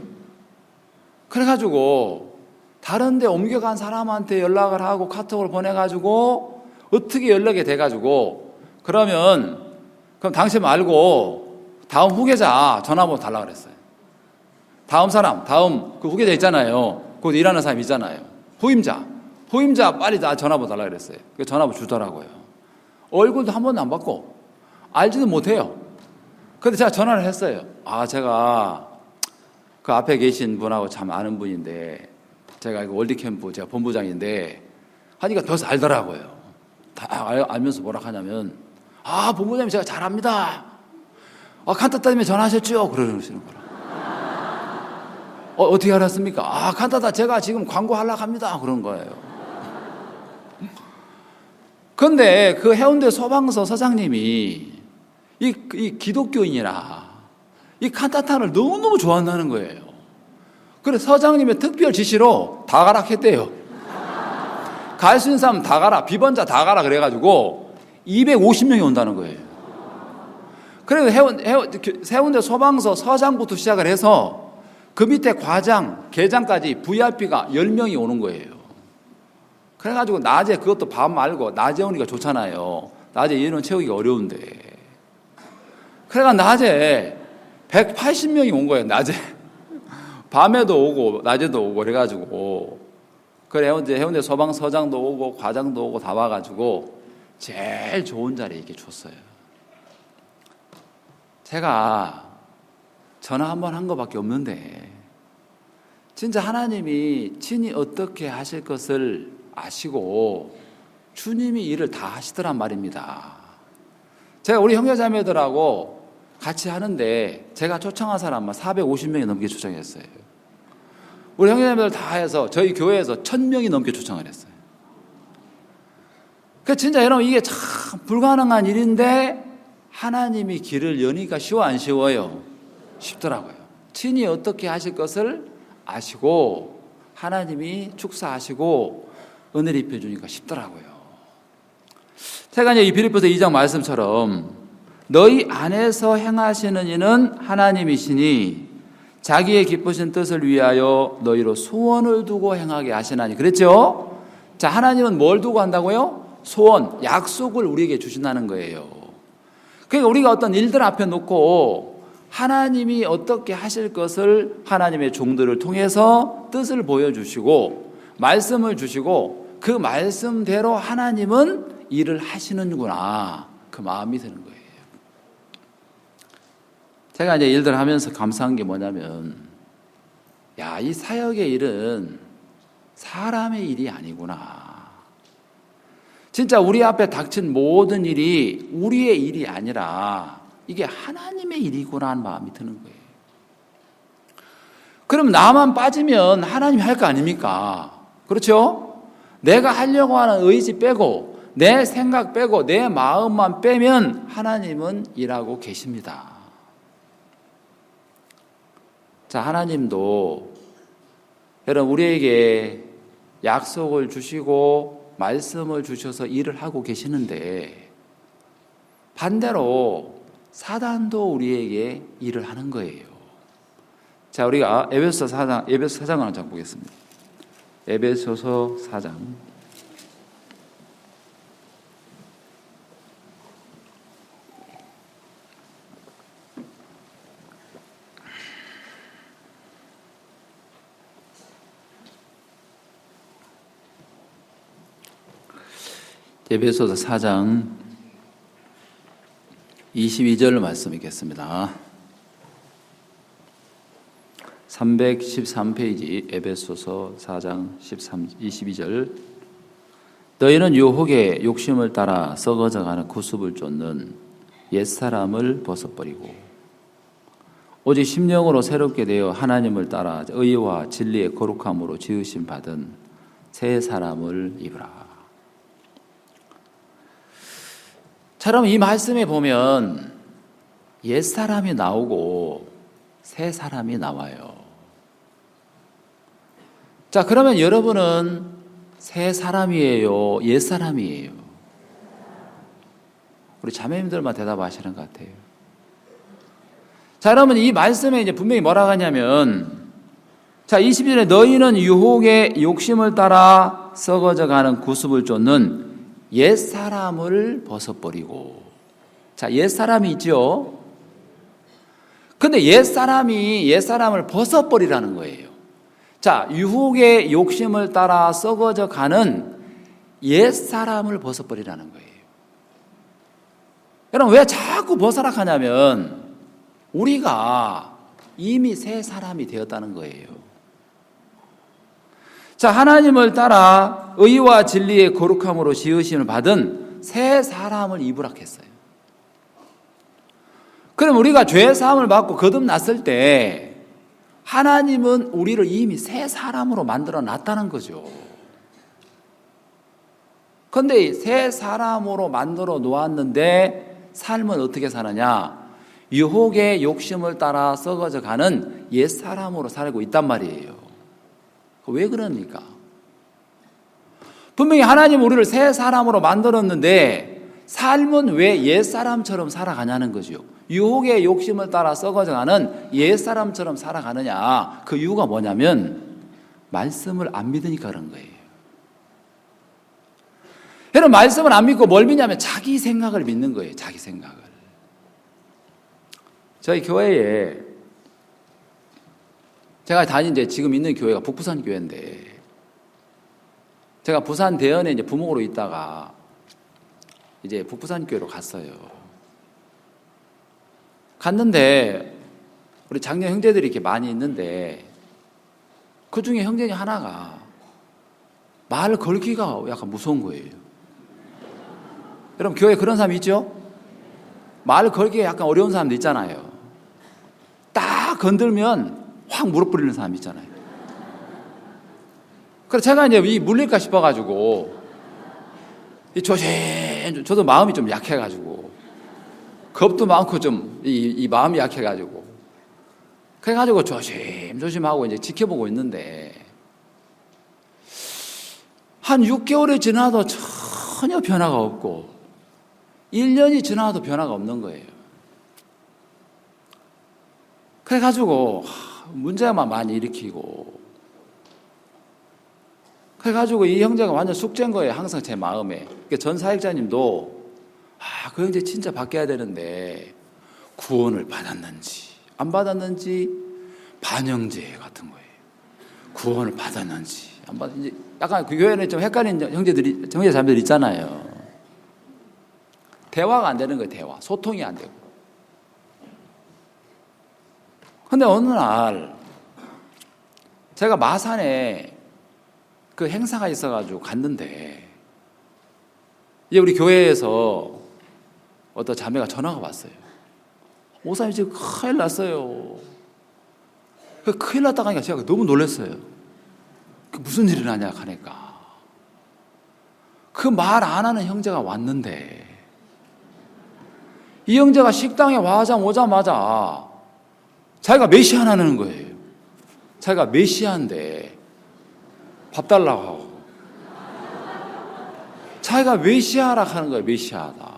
Speaker 1: 그래가지고 다른 데 옮겨간 사람한테 연락을 하고 카톡을 보내가지고 어떻게 연락이 돼가지고 그러면 그럼 당신 말고 다음 후계자 전화번호 달라고 그랬어요. 다음 사람, 다음 그 후계자 있잖아요. 거기 일하는 사람 있잖아요. 후임자, 후임자 빨리 다 전화번호 달라고 그랬어요. 그 전화번호 주더라고요. 얼굴도 한 번도 안 봤고 알지도 못해요. 그런데 제가 전화를 했어요. 아, 제가 그 앞에 계신 분하고 참 아는 분인데 제가 월드캠프 제가 본부장인데 하니까 더 알더라고요. 다 알, 알면서 뭐라 하냐면 아, 본부장님 제가 잘합니다. 아, 칸타타 때문에 전화하셨죠? 그러시는 거라. 어, 어떻게 알았습니까? 아, 칸타타 제가 지금 광고하려고 합니다. 그런 거예요. 근데 그 해운대 소방서 서장님이 이, 이 기독교인이라 이 칸타타를 너무너무 좋아한다는 거예요. 그래서 서장님의 특별 지시로 다 가라 했대요. 갈 수 있는 사람 다 가라, 비번자 다 가라 그래가지고 이백오십 명이 온다는 거예요. 그래서 해운, 해운, 해운대 소방서 서장부터 시작을 해서 그 밑에 과장, 계장까지 브이아이피가 열 명이 오는 거예요. 그래가지고 낮에 그것도 밥 말고 낮에 오니까 좋잖아요. 낮에 인원 채우기 어려운데. 그래가 낮에 백팔십 명이 온 거예요. 낮에. 밤에도 오고 낮에도 오고 그래가지고 그래 해운대, 해운대 소방서장도 오고 과장도 오고 다 와가지고 제일 좋은 자리에 이렇게 줬어요. 제가 전화 한 번 한 것밖에 없는데 진짜 하나님이 친히 어떻게 하실 것을 아시고 주님이 일을 다 하시더란 말입니다. 제가 우리 형제자매들하고 같이 하는데 제가 초청한 사람만 사백오십 명이 넘게 초청했어요. 우리 형제자매들 다 해서 저희 교회에서 천 명이 넘게 초청을 했어요. 그 진짜 여러분 이게 참 불가능한 일인데 하나님이 길을 여니까 쉬워 안 쉬워요? 쉽더라고요. 친히 어떻게 하실 것을 아시고 하나님이 축사하시고 은혜를 입혀주니까 쉽더라고요. 제가 이제 이 빌립보서 이 장 말씀처럼 너희 안에서 행하시는 이는 하나님이시니 자기의 기쁘신 뜻을 위하여 너희로 소원을 두고 행하게 하시나니 그랬죠? 자, 하나님은 뭘 두고 한다고요? 소원, 약속을 우리에게 주신다는 거예요. 그러니까 우리가 어떤 일들 앞에 놓고 하나님이 어떻게 하실 것을 하나님의 종들을 통해서 뜻을 보여주시고 말씀을 주시고 그 말씀대로 하나님은 일을 하시는구나 그 마음이 드는 거예요. 제가 이제 일들 하면서 감사한 게 뭐냐면 야, 이 사역의 일은 사람의 일이 아니구나. 진짜 우리 앞에 닥친 모든 일이 우리의 일이 아니라 이게 하나님의 일이구나 하는 마음이 드는 거예요. 그럼 나만 빠지면 하나님이 할 거 아닙니까? 그렇죠? 내가 하려고 하는 의지 빼고 내 생각 빼고 내 마음만 빼면 하나님은 일하고 계십니다. 자, 하나님도 여러분 우리에게 약속을 주시고 말씀을 주셔서 일을 하고 계시는데 반대로 사단도 우리에게 일을 하는 거예요. 자, 우리가 에베소서 사 장, 에베소 사 장을 한번 보겠습니다. 에베소서 사 장. 에베소서 사 장 이십이 절 말씀 읽겠습니다. 삼백십삼 페이지 에베소서 사 장 이십이 절. 너희는 유혹의 욕심을 따라 썩어져가는 구습을 쫓는 옛사람을 벗어버리고 오직 심령으로 새롭게 되어 하나님을 따라 의와 진리의 거룩함으로 지으심 받은 새 사람을 입으라. 자, 그럼 이 말씀에 보면 옛사람이 나오고 새 사람이 나와요. 자, 그러면 여러분은 새 사람이에요? 옛 사람이에요? 우리 자매님들만 대답하시는 것 같아요. 자, 여러분 이 말씀에 이제 분명히 뭐라고 하냐면 자, 이십일 절에 너희는 유혹의 욕심을 따라 썩어져 가는 구습을 쫓는 옛 사람을 벗어버리고. 자, 옛 사람이 있죠. 근데 옛 사람이 옛 사람을 벗어버리라는 거예요. 자, 유혹의 욕심을 따라 썩어져 가는 옛 사람을 벗어버리라는 거예요. 여러분, 왜 자꾸 벗어나가냐면 우리가 이미 새 사람이 되었다는 거예요. 자, 하나님을 따라 의와 진리의 거룩함으로 지으심을 받은 새 사람을 입으라 했어요. 그럼 우리가 죄 사함을 받고 거듭났을 때 하나님은 우리를 이미 새 사람으로 만들어 놨다는 거죠. 그런데 새 사람으로 만들어 놓았는데 삶은 어떻게 사느냐? 유혹의 욕심을 따라 썩어져 가는 옛 사람으로 살고 있단 말이에요. 왜 그럽니까? 분명히 하나님 우리를 새 사람으로 만들었는데 삶은 왜 옛 사람처럼 살아가냐는 거죠. 유혹의 욕심을 따라 썩어져 가는 옛 사람처럼 살아가느냐? 그 이유가 뭐냐면 말씀을 안 믿으니까 그런 거예요. 여러분, 말씀을 안 믿고 뭘 믿냐면 자기 생각을 믿는 거예요. 자기 생각을. 저희 교회에 제가 다닌 이제 지금 있는 교회가 북부산 교회인데 제가 부산 대연에 이제 부목으로 있다가 이제 북부산 교회로 갔어요. 갔는데 우리 장녀 형제들이 이렇게 많이 있는데 그 중에 형제 하나가 말 걸기가 약간 무서운 거예요. 여러분, 교회에 그런 사람 있죠? 말 걸기가 약간 어려운 사람도 있잖아요. 딱 건들면 확 무릎 뿌리는 사람 있잖아요. 그래서 제가 이제 이 물릴까 싶어가지고 이 조심, 저도 마음이 좀 약해가지고 겁도 많고 좀 이 이 마음이 약해가지고 그래가지고 조심조심하고 이제 지켜보고 있는데 한 육 개월이 지나도 전혀 변화가 없고 일 년이 지나도 변화가 없는 거예요. 그래가지고 문제만 많이 일으키고 그래가지고 이 형제가 완전 숙제인 거예요. 항상 제 마음에. 전 사역자님도 아, 그 형제 진짜 바뀌어야 되는데 구원을 받았는지 안 받았는지 반영제 같은 거예요. 구원을 받았는지 안 받았는지 약간 그 교회는 좀 헷갈리는 형제들이 형제 자매들 있잖아요. 대화가 안 되는 거예요. 대화. 소통이 안 되고. 근데 어느 날 제가 마산에 그 행사가 있어가지고 갔는데 이제 우리 교회에서 어떤 자매가 전화가 왔어요. 목사님 지금 큰일 났어요. 그 큰일 났다고 하니까 제가 너무 놀랐어요. 그 무슨 일이 나냐 하니까 그 말 안 하는 형제가 왔는데 이 형제가 식당에 와자 오자마자 자기가 메시아라는 거예요. 자기가 메시아인데 밥 달라고 하고 자기가 메시아라 하는 거예요. 메시아다.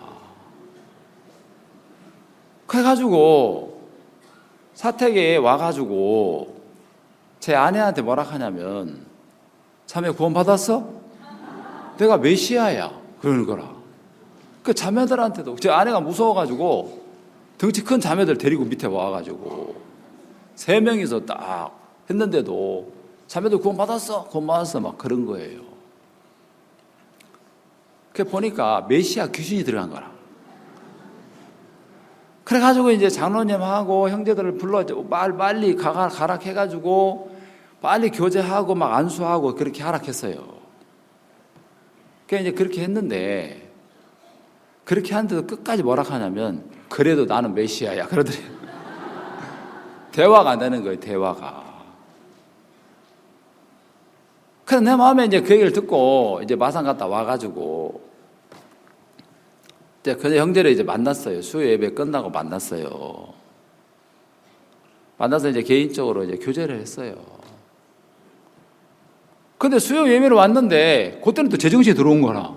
Speaker 1: 그래가지고 사택에 와가지고 제 아내한테 뭐라 하냐면 자매 구원 받았어? 내가 메시아야 그러는 거라. 그 자매들한테도 제 아내가 무서워가지고 덩치 큰 자매들 데리고 밑에 와가지고 세 명이서 딱 했는데도 자매들 구원 받았어? 구원 받았어? 막 그런 거예요. 그 보니까 메시아 귀신이 들어간 거라. 그래가지고 이제 장로님하고 형제들을 불러 빨리 가라, 가라 해가지고 빨리 교제하고 막 안수하고 그렇게 하락했어요. 그러니까 이제 그렇게 했는데 그렇게 하는데도 끝까지 뭐라 하냐면 그래도 나는 메시아야 그러더래요. 대화가 안 되는 거예요. 대화가. 그래서 내 마음에 이제 그 얘기를 듣고 이제 마산 갔다 와가지고 이제 그 형제를 이제 만났어요. 수요 예배 끝나고 만났어요. 만나서 이제 개인적으로 이제 교제를 했어요. 근데 수요 예배로 왔는데 그때는 또 제정신이 들어온 거라.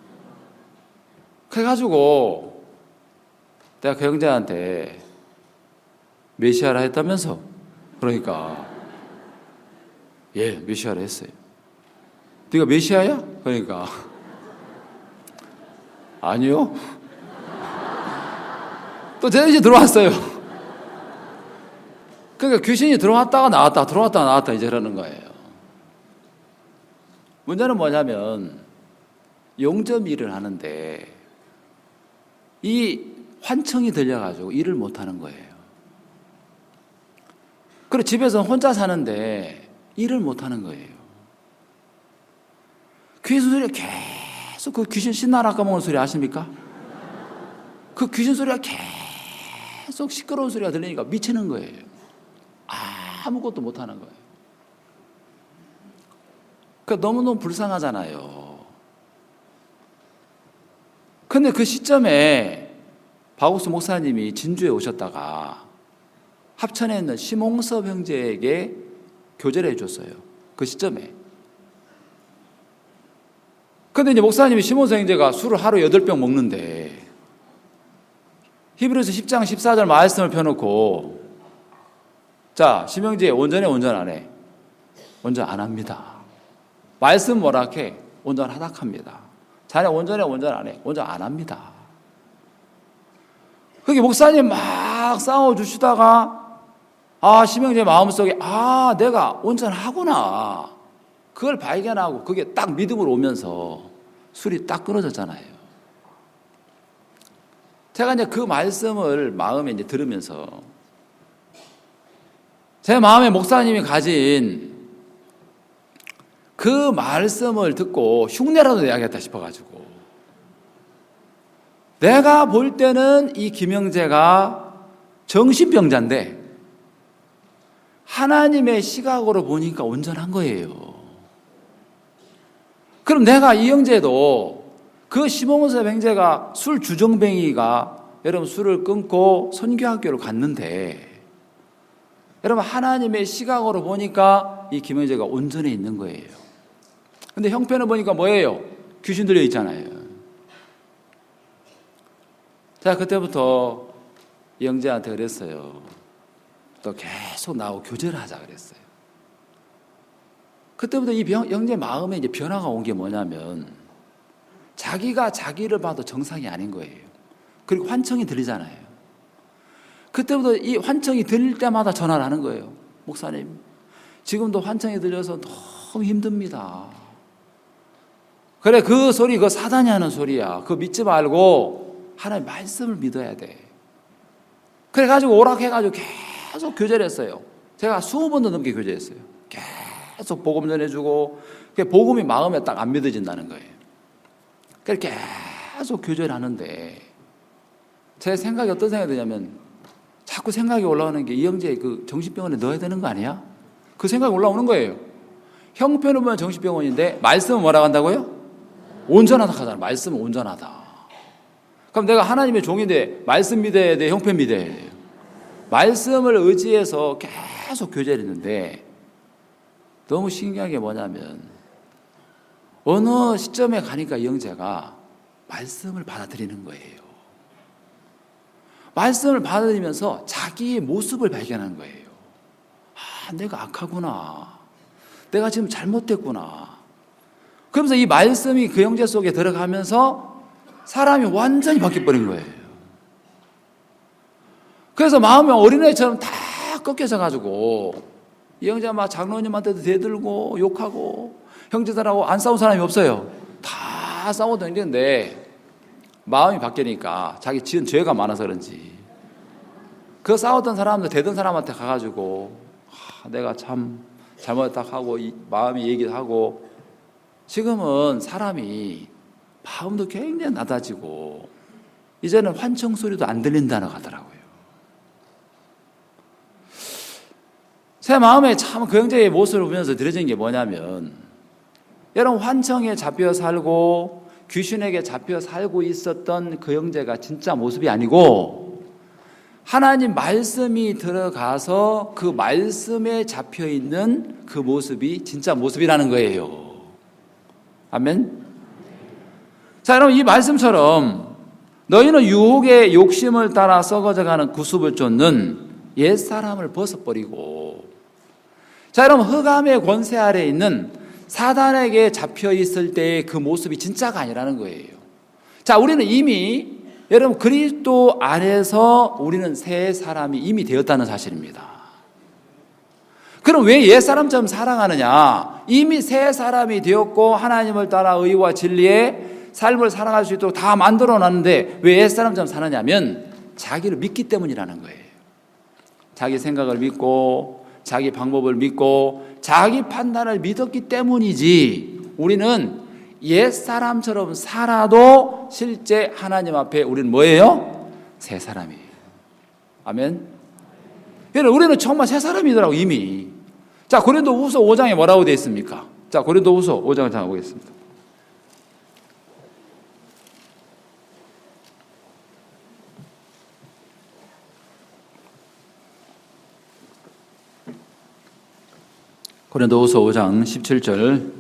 Speaker 1: 그래가지고 내가 그 형제한테 메시아라 했다면서? 그러니까 예, 메시아라 했어요. 네가 메시아야? 그러니까 아니요. 또 제정신이 들어왔어요. 그러니까 귀신이 들어왔다가 나왔다 들어왔다가 나왔다 이제 그러는 거예요. 문제는 뭐냐면 영접 일을 하는데 이 환청이 들려가지고 일을 못하는 거예요. 그리고 집에서 혼자 사는데 일을 못하는 거예요. 귀신 소리가 계속, 그 귀신 신나라 까먹는 소리 아십니까? 그 귀신 소리가 계속 시끄러운 소리가 들리니까 미치는 거예요. 아무것도 못하는 거예요. 그러니까 너무너무 불쌍하잖아요. 근데 그 시점에 박옥수 목사님이 진주에 오셨다가 합천에 있는 심홍섭 형제에게 교제를 해줬어요. 그 시점에. 근데 이제 목사님이 심홍섭 형제가 술을 하루 여덟 병 먹는데 히브리서 십 장 십사 절 말씀을 펴놓고, 자, 심형제 온전해 온전 안 해? 온전 안 합니다. 말씀 뭐라 해? 온전하다 합니다. 자네 온전해 온전 안 해? 온전 안 합니다. 그게 목사님 막 싸워주시다가 아, 심형제 마음속에 아, 내가 온전하구나, 그걸 발견하고 그게 딱 믿음으로 오면서 술이 딱 끊어졌잖아요. 제가 이제 그 말씀을 마음에 이제 들으면서 제 마음에 목사님이 가진 그 말씀을 듣고 흉내라도 내야겠다 싶어가지고, 내가 볼 때는 이 김형제가 정신병자인데 하나님의 시각으로 보니까 온전한 거예요. 그럼 내가 이 형제도 그 심홍섭 형제가 술 주정뱅이가 여러분 술을 끊고 선교학교를 갔는데 여러분 하나님의 시각으로 보니까 이 김형제가 온전해 있는 거예요. 근데 형편을 보니까 뭐예요? 귀신 들려 있잖아요. 자, 그때부터 이 형제한테 그랬어요. 또 계속 나하고 교제를 하자 그랬어요. 그때부터 이 형제 마음에 이제 변화가 온 게 뭐냐면, 자기가 자기를 봐도 정상이 아닌 거예요. 그리고 환청이 들리잖아요. 그때부터 이 환청이 들릴 때마다 전화를 하는 거예요. 목사님, 지금도 환청이 들려서 너무 힘듭니다. 그래, 그 소리, 그 사단이 하는 소리야. 그거 믿지 말고 하나님 말씀을 믿어야 돼. 그래가지고 오락해가지고 계속 교제를 했어요. 제가 이십 번도 넘게 교제했어요. 계속 복음 전해주고, 복음이 마음에 딱 안 믿어진다는 거예요. 그렇게 계속 교제를 하는데 제 생각이 어떤 생각이 드냐면, 자꾸 생각이 올라오는 게 이 형제 그 정신병원에 넣어야 되는 거 아니야? 그 생각이 올라오는 거예요. 형편을 보면 정신병원인데 말씀은 뭐라고 한다고요? 온전하다 하잖아. 말씀은 온전하다. 그럼 내가 하나님의 종인데 말씀 믿어야 돼, 형편 믿어야 돼요? 말씀을 의지해서 계속 교제를 했는데 너무 신기한 게 뭐냐면, 어느 시점에 가니까 이 형제가 말씀을 받아들이는 거예요. 말씀을 받아들이면서 자기의 모습을 발견하는 거예요. 아, 내가 악하구나. 내가 지금 잘못됐구나. 그러면서 이 말씀이 그 형제 속에 들어가면서 사람이 완전히 바뀌어버린 거예요. 그래서 마음이 어린애처럼 다 꺾여져가지고 이 형제가 막 장로님한테도 대들고 욕하고, 형제들하고 안 싸운 사람이 없어요. 다 싸워도 있는데 마음이 바뀌니까 자기 지은 죄가 많아서 그런지 그 싸웠던 사람들, 대던 사람한테 가가지고 아, 내가 참 잘못했다 하고 이 마음이 얘기를 하고, 지금은 사람이 마음도 굉장히 낮아지고 이제는 환청 소리도 안 들린다고 하더라고요. 제 마음에 참 그 형제의 모습을 보면서 들어진 게 뭐냐면, 여러분 환청에 잡혀 살고 귀신에게 잡혀 살고 있었던 그 형제가 진짜 모습이 아니고, 하나님 말씀이 들어가서 그 말씀에 잡혀 있는 그 모습이 진짜 모습이라는 거예요. 아멘. 자, 여러분 이 말씀처럼 너희는 유혹의 욕심을 따라 썩어져가는 구습을 쫓는 옛사람을 벗어버리고, 자, 여러분 흑암의 권세 아래에 있는 사단에게 잡혀 있을 때의 그 모습이 진짜가 아니라는 거예요. 자, 우리는 이미 여러분 그리스도 안에서 우리는 새 사람이 이미 되었다는 사실입니다. 그럼 왜 옛사람처럼 살아가느냐? 이미 새 사람이 되었고 하나님을 따라 의와 진리의 삶을 살아갈 수 있도록 다 만들어 놨는데 왜 옛사람처럼 사느냐면, 자기를 믿기 때문이라는 거예요. 자기 생각을 믿고 자기 방법을 믿고 자기 판단을 믿었기 때문이지, 우리는 옛사람처럼 살아도 실제 하나님 앞에 우리는 뭐예요? 새 사람이에요. 아멘. 우리는 정말 새 사람이더라고 이미. 자, 고린도후서 오 장에 뭐라고 되어 있습니까? 자, 고린도후서 오 장을 잠깐 보겠습니다. 고린도후서 오 장 십칠 절.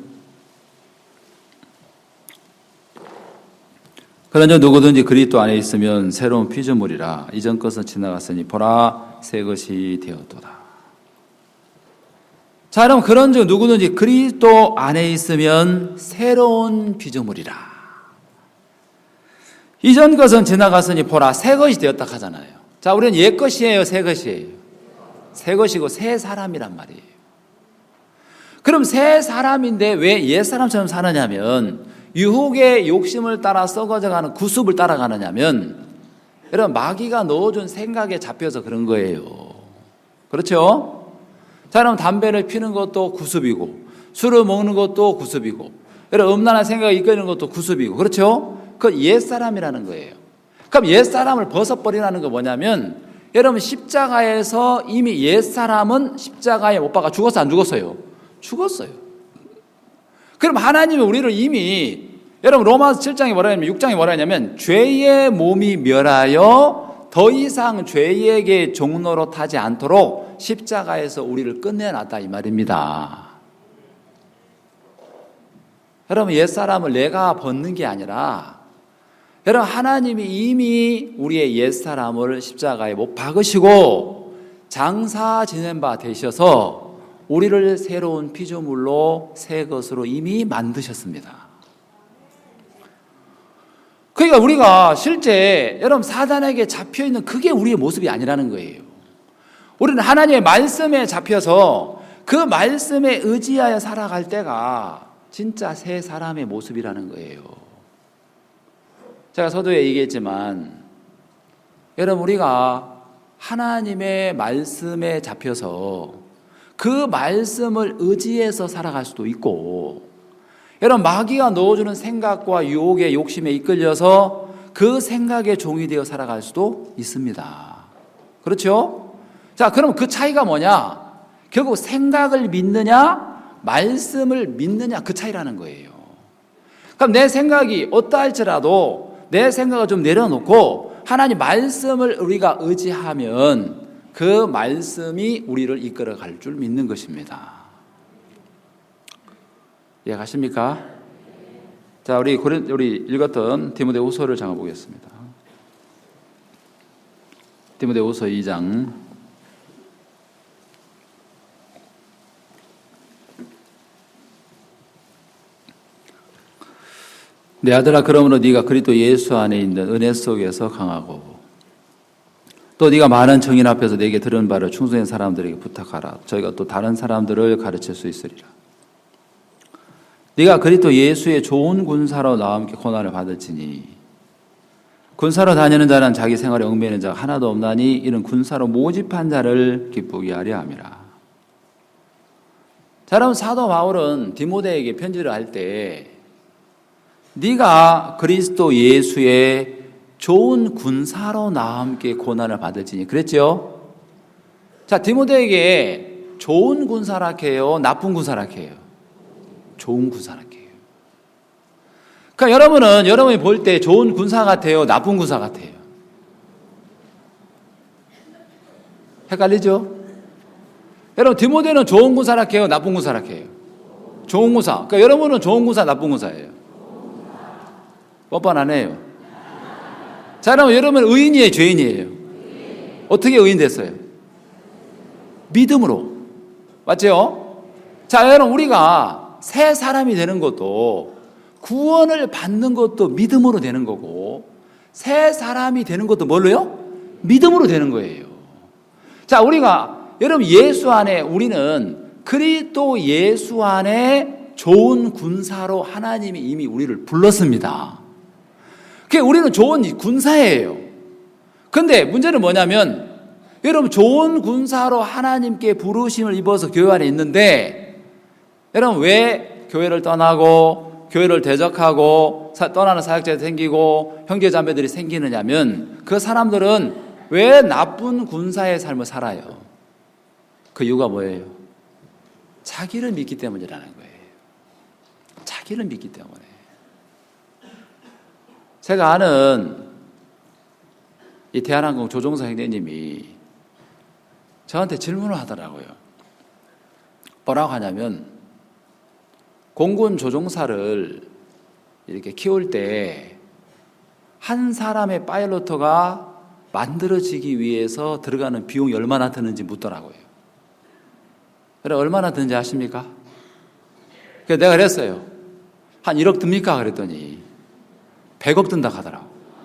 Speaker 1: 그러나 누구든지 그리스도 안에 있으면 새로운 피조물이라. 이전 것은 지나갔으니 보라 새 것이 되었도다. 자, 그럼 그런즉 누구든지 그리스도 안에 있으면 새로운 피조물이라. 이전 것은 지나갔으니 보라 새 것이 되었다 하잖아요. 자, 우리는 옛 것이에요, 새 것이에요? 새 것이고 새 사람이란 말이에요. 그럼 새 사람인데 왜 옛 사람처럼 사느냐면, 유혹의 욕심을 따라 썩어져가는 구습을 따라가느냐면, 여러분 마귀가 넣어준 생각에 잡혀서 그런 거예요. 그렇죠? 자, 그럼 담배를 피는 것도 구습이고, 술을 먹는 것도 구습이고, 여러분 음란한 생각을 이끄는 것도 구습이고, 그렇죠? 그건 옛사람이라는 거예요. 그럼 옛사람을 벗어버리라는 거 뭐냐면, 여러분 십자가에서 이미 옛사람은 십자가에 못 박아 죽었어, 안 죽었어요? 죽었어요. 그럼 하나님은 우리를 이미, 여러분 로마서 칠 장에 뭐라 하냐면, 육 장에 뭐라 하냐면, 죄의 몸이 멸하여 더 이상 죄에게 종로로 타지 않도록 십자가에서 우리를 끝내놨다 이 말입니다. 여러분 옛사람을 내가 벗는 게 아니라, 여러분 하나님이 이미 우리의 옛사람을 십자가에 못 박으시고 장사 지낸 바 되셔서 우리를 새로운 피조물로 새 것으로 이미 만드셨습니다. 그러니까 우리가 실제 여러분 사단에게 잡혀있는 그게 우리의 모습이 아니라는 거예요. 우리는 하나님의 말씀에 잡혀서 그 말씀에 의지하여 살아갈 때가 진짜 새 사람의 모습이라는 거예요. 제가 서두에 얘기했지만, 여러분 우리가 하나님의 말씀에 잡혀서 그 말씀을 의지해서 살아갈 수도 있고, 여러분 마귀가 넣어주는 생각과 유혹의 욕심에 이끌려서 그 생각의 종이 되어 살아갈 수도 있습니다. 그렇죠? 자, 그럼 그 차이가 뭐냐? 결국 생각을 믿느냐 말씀을 믿느냐, 그 차이라는 거예요. 그럼 내 생각이 어떠할지라도 내 생각을 좀 내려놓고 하나님 말씀을 우리가 의지하면 그 말씀이 우리를 이끌어 갈 줄 믿는 것입니다. 이해가십니까? 자, 우리 고린 우리 읽었던 디모데후서를 잠깐 보겠습니다. 디모데후서 이 장 내 아들아, 그러므로 네가 그리스도 예수 안에 있는 은혜 속에서 강하고 또 네가 많은 증인 앞에서 내게 들은 바를 충성된 사람들에게 부탁하라. 저희가 또 다른 사람들을 가르칠 수 있으리라. 네가 그리스도 예수의 좋은 군사로 나와 함께 고난을 받을지니 군사로 다니는 자는 자기 생활에 얽매이는 자가 하나도 없나니 이는 군사로 모집한 자를 기쁘게 하려 함이라. 자, 그럼 사도 바울은 디모데에게 편지를 할 때 네가 그리스도 예수의 좋은 군사로 나와 함께 고난을 받을지니 그랬죠? 자, 디모데에게 좋은 군사라 해요? 나쁜 군사라 해요? 좋은 군사라 해요. 그러니까 여러분은 여러분이 볼 때 좋은 군사 같아요? 나쁜 군사 같아요? 헷갈리죠? 여러분 디모데는 좋은 군사라 해요? 나쁜 군사라 해요? 좋은 군사. 그러니까 여러분은 좋은 군사, 나쁜 군사예요? 뻔뻔 안 해요. 자, 그러면 여러분 의인이에요, 죄인이에요? 어떻게 의인 됐어요? 믿음으로. 맞죠? 자, 여러분 우리가 새 사람이 되는 것도 구원을 받는 것도 믿음으로 되는 거고 새 사람이 되는 것도 뭘로요? 믿음으로 되는 거예요. 자, 우리가 여러분 예수 안에 우리는 그리스도 예수 안에 좋은 군사로 하나님이 이미 우리를 불렀습니다. 그게 우리는 좋은 군사예요. 근데 문제는 뭐냐면 여러분 좋은 군사로 하나님께 부르심을 입어서 교회 안에 있는데 여러분 왜 교회를 떠나고 교회를 대적하고 사, 떠나는 사역자들이 생기고 형제자매들이 생기느냐면 그 사람들은 왜 나쁜 군사의 삶을 살아요? 그 이유가 뭐예요? 자기를 믿기 때문이라는 거예요. 자기를 믿기 때문에. 제가 아는 이 대한항공 조종사 형제님이 저한테 질문을 하더라고요. 뭐라고 하냐면 공군 조종사를 이렇게 키울 때 한 사람의 파일로터가 만들어지기 위해서 들어가는 비용이 얼마나 드는지 묻더라고요. 그래 얼마나 드는지 아십니까? 그래서 내가 그랬어요. 한 일억 듭니까? 그랬더니 백억 든다 하더라고.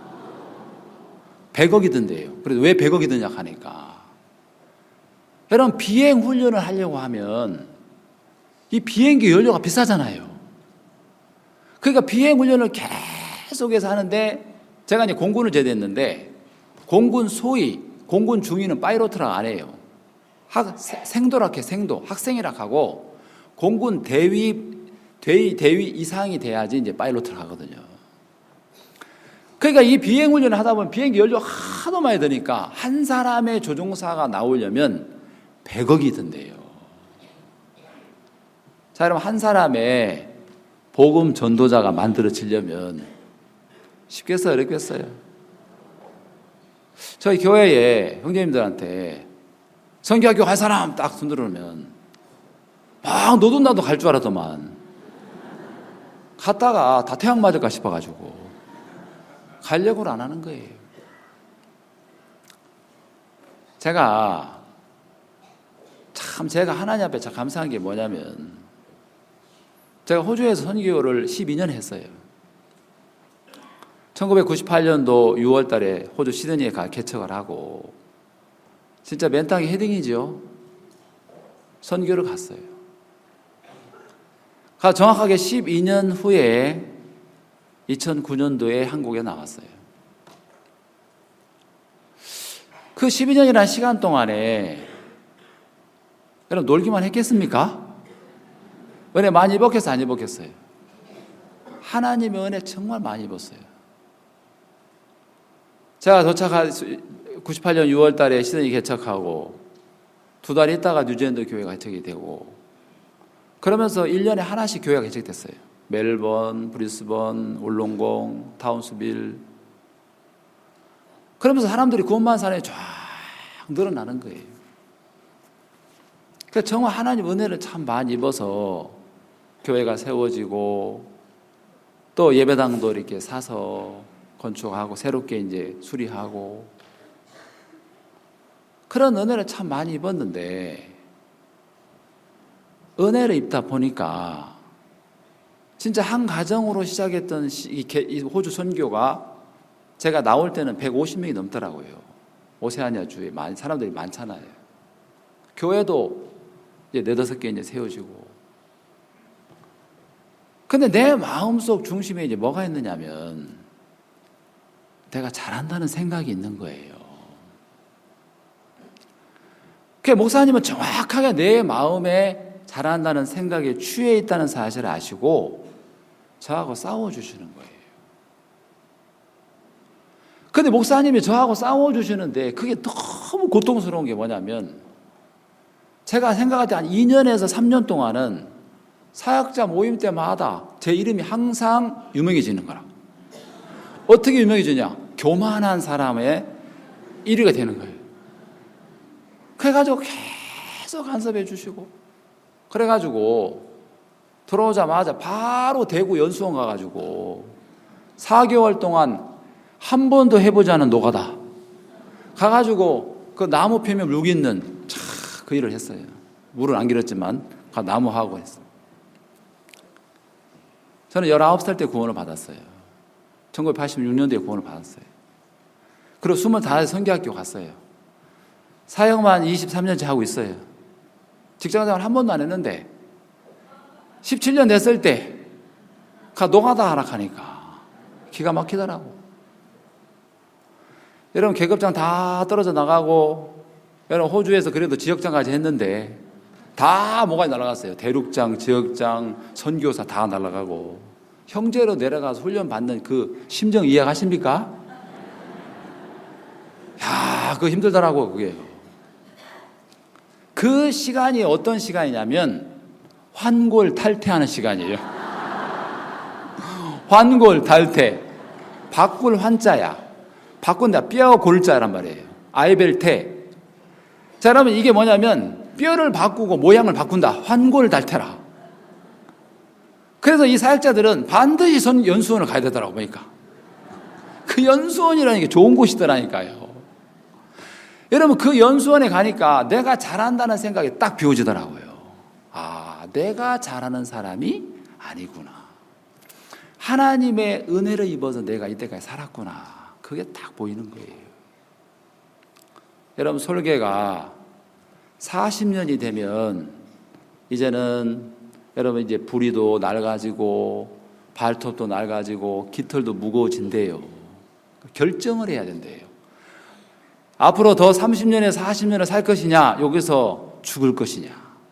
Speaker 1: 백억이 든대요. 그래서 왜 백억이 드냐 하니까 여러분 비행 훈련을 하려고 하면 이 비행기 연료가 비싸잖아요. 그러니까 비행 훈련을 계속해서 하는데 제가 이제 공군을 제대했는데 공군 소위 공군 중위는 파이로트라고 안 해요. 학, 생도라고 해. 생도 학생이라고 하고 공군 대위 대위 대위 이상이 돼야지 이제 파이로트라고 하거든요. 그러니까 이 비행 훈련을 하다 보면 비행기 연료 하도 많이 드니까 한 사람의 조종사가 나오려면 백억이 든대요. 자, 여러분 한 사람의 복음 전도자가 만들어지려면 쉽겠어요? 어렵겠어요? 저희 교회에 형제님들한테 성교학교 갈 사람 딱 손들으면 막 너도 나도 갈 줄 알았더만 갔다가 다 태양 맞을까 싶어가지고 가려고는 안 하는 거예요. 제가 참 제가 하나님 앞에 참 감사한 게 뭐냐면 제가 호주에서 선교를 십이 년 했어요. 천구백구십팔 년도 유월 달에 호주 시드니에 가 개척을 하고 진짜 맨 땅에 헤딩이죠. 선교를 갔어요. 가 정확하게 십이 년 후에 이천구 년도에 한국에 나왔어요. 그 십이 년이라는 시간 동안에 여러분 놀기만 했겠습니까? 은혜 많이 입었겠어요? 안 입었겠어요? 하나님의 은혜 정말 많이 입었어요. 제가 도착한 구십팔 년 유월 달에 시드니 개척하고 두 달 있다가 뉴질랜드 교회가 개척이 되고 그러면서 일 년에 하나씩 교회가 개척됐어요. 멜번, 브리스번, 울롱공, 타운스빌. 그러면서 사람들이 구원받은 사람이 쫙 늘어나는 거예요. 그러니까 정말 하나님 은혜를 참 많이 입어서 교회가 세워지고 또 예배당도 이렇게 사서 건축하고 새롭게 이제 수리하고 그런 은혜를 참 많이 입었는데 은혜를 입다 보니까 진짜 한 가정으로 시작했던 이 호주 선교가 제가 나올 때는 백오십 명이 넘더라고요. 오세아니아 주에 많은 사람들이 많잖아요. 교회도 이제 네다섯 개 이제 세워지고. 근데 내 마음속 중심에 이제 뭐가 있느냐면 내가 잘한다는 생각이 있는 거예요. 그 목사님은 정확하게 내 마음에 잘한다는 생각에 취해 있다는 사실을 아시고 저하고 싸워주시는 거예요. 근데 목사님이 저하고 싸워주시는데 그게 너무 고통스러운 게 뭐냐면 제가 생각할 때 한 이 년에서 삼 년 동안은 사역자 모임 때마다 제 이름이 항상 유명해지는 거라. 어떻게 유명해지냐? 교만한 사람의 일 위가 되는 거예요. 그래가지고 계속 간섭해 주시고 그래가지고 들어오자마자 바로 대구 연수원 가가지고 사 개월 동안 한 번도 해보지 않은 노가다 가가지고 그 나무 표면 룩 있는 그 일을 했어요. 물은 안 길었지만 나무하고 했어요. 저는 열아홉 살 때 구원을 받았어요. 천구백팔십육 년도에 구원을 받았어요. 그리고 스물다섯 살 선교학교 갔어요. 사역만 이십삼 년째 하고 있어요. 직장생활 한 번도 안 했는데 십칠 년 됐을 때 가 노가다 하라 하니까 기가 막히더라고. 여러분 계급장 다 떨어져 나가고, 여러분 호주에서 그래도 지역장까지 했는데 다 뭐가 날아갔어요. 대륙장, 지역장, 선교사 다 날아가고, 형제로 내려가서 훈련 받는 그 심정 이해하십니까? 야, 그거 힘들더라고, 그게. 그 시간이 어떤 시간이냐면 환골 탈퇴하는 시간이에요. 환골 탈퇴. 바꿀 환자야. 바꾼다. 뼈 골자란 말이에요. 아이벨퇴. 자, 여러분 이게 뭐냐면 뼈를 바꾸고 모양을 바꾼다. 환골 탈퇴라. 그래서 이 사역자들은 반드시 선 연수원을 가야 되더라고 보니까. 그 연수원이라는 게 좋은 곳이더라니까요. 여러분 그 연수원에 가니까 내가 잘한다는 생각이 딱 비워지더라고요. 아, 내가 잘하는 사람이 아니구나. 하나님의 은혜를 입어서 내가 이때까지 살았구나. 그게 딱 보이는 거예요. 여러분 설계가 사십 년이 되면 이제는 여러분 이제 부리도 낡아지고 발톱도 낡아지고 깃털도 무거워진대요. 결정을 해야 된대요. 앞으로 더 삼십 년에 사십 년을 살 것이냐, 여기서 죽을 것이냐.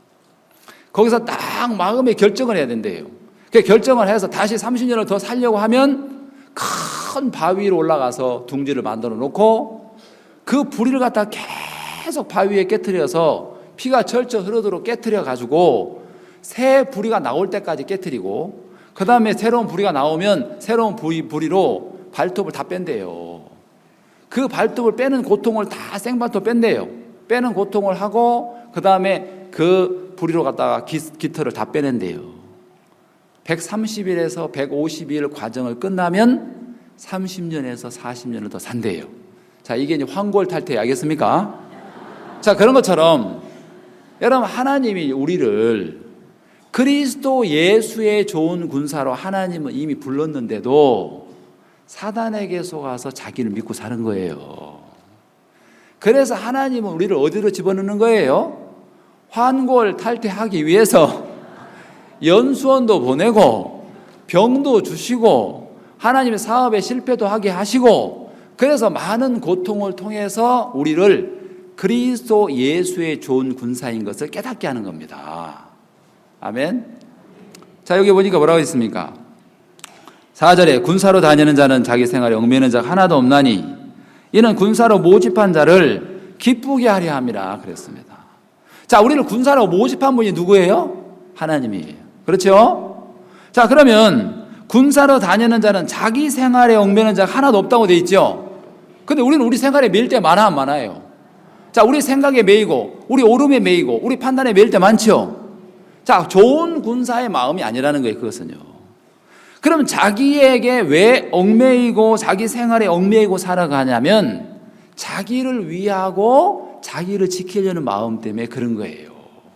Speaker 1: 거기서 딱 마음의 결정을 해야 된대요. 그 결정을 해서 다시 삼십 년을 더 살려고 하면 큰 바위 위로 올라가서 둥지를 만들어 놓고 그 부리를 갖다 계속 바위 위에 깨트려서 피가 철철 흐르도록 깨트려 가지고 새 부리가 나올 때까지 깨트리고, 그 다음에 새로운 부리가 나오면 새로운 부리, 부리로 발톱을 다 뺀대요. 그 발톱을 빼는 고통을 다 생발톱 뺀대요. 빼는 고통을 하고 그 다음에 그 부리로 갖다가 기, 깃털을 다 빼낸대요. 백삼십 일에서 백오십 일 과정을 끝나면 삼십 년에서 사십 년을 더 산대요. 자, 이게 이제 환골 탈퇴, 알겠습니까? 자, 그런 것처럼 여러분 하나님이 우리를 그리스도 예수의 좋은 군사로 하나님은 이미 불렀는데도 사단에게 속아서 자기를 믿고 사는 거예요. 그래서 하나님은 우리를 어디로 집어넣는 거예요? 환골 탈퇴하기 위해서 연수원도 보내고 병도 주시고 하나님의 사업에 실패도 하게 하시고, 그래서 많은 고통을 통해서 우리를 그리스도 예수의 좋은 군사인 것을 깨닫게 하는 겁니다. 아멘. 자, 여기 보니까 뭐라고 있습니까? 사 절에 군사로 다니는 자는 자기 생활에 얽매이는 자가 하나도 없나니 이는 군사로 모집한 자를 기쁘게 하려 함이라 그랬습니다. 자, 우리를 군사로 모집한 분이 누구예요? 하나님이에요. 그렇죠? 자, 그러면 군사로 다니는 자는 자기 생활에 얽매이는 자가 하나도 없다고 돼 있죠? 근데 우리는 우리 생활에 매일 때 많아 안 많아요? 자, 우리 생각에 매이고 우리 오름에 매이고 우리 판단에 매일 때 많죠? 자, 좋은 군사의 마음이 아니라는 거예요, 그것은요. 그럼 자기에게 왜 얽매이고 자기 생활에 얽매이고 살아가냐면 자기를 위하고 자기를 지키려는 마음 때문에 그런 거예요.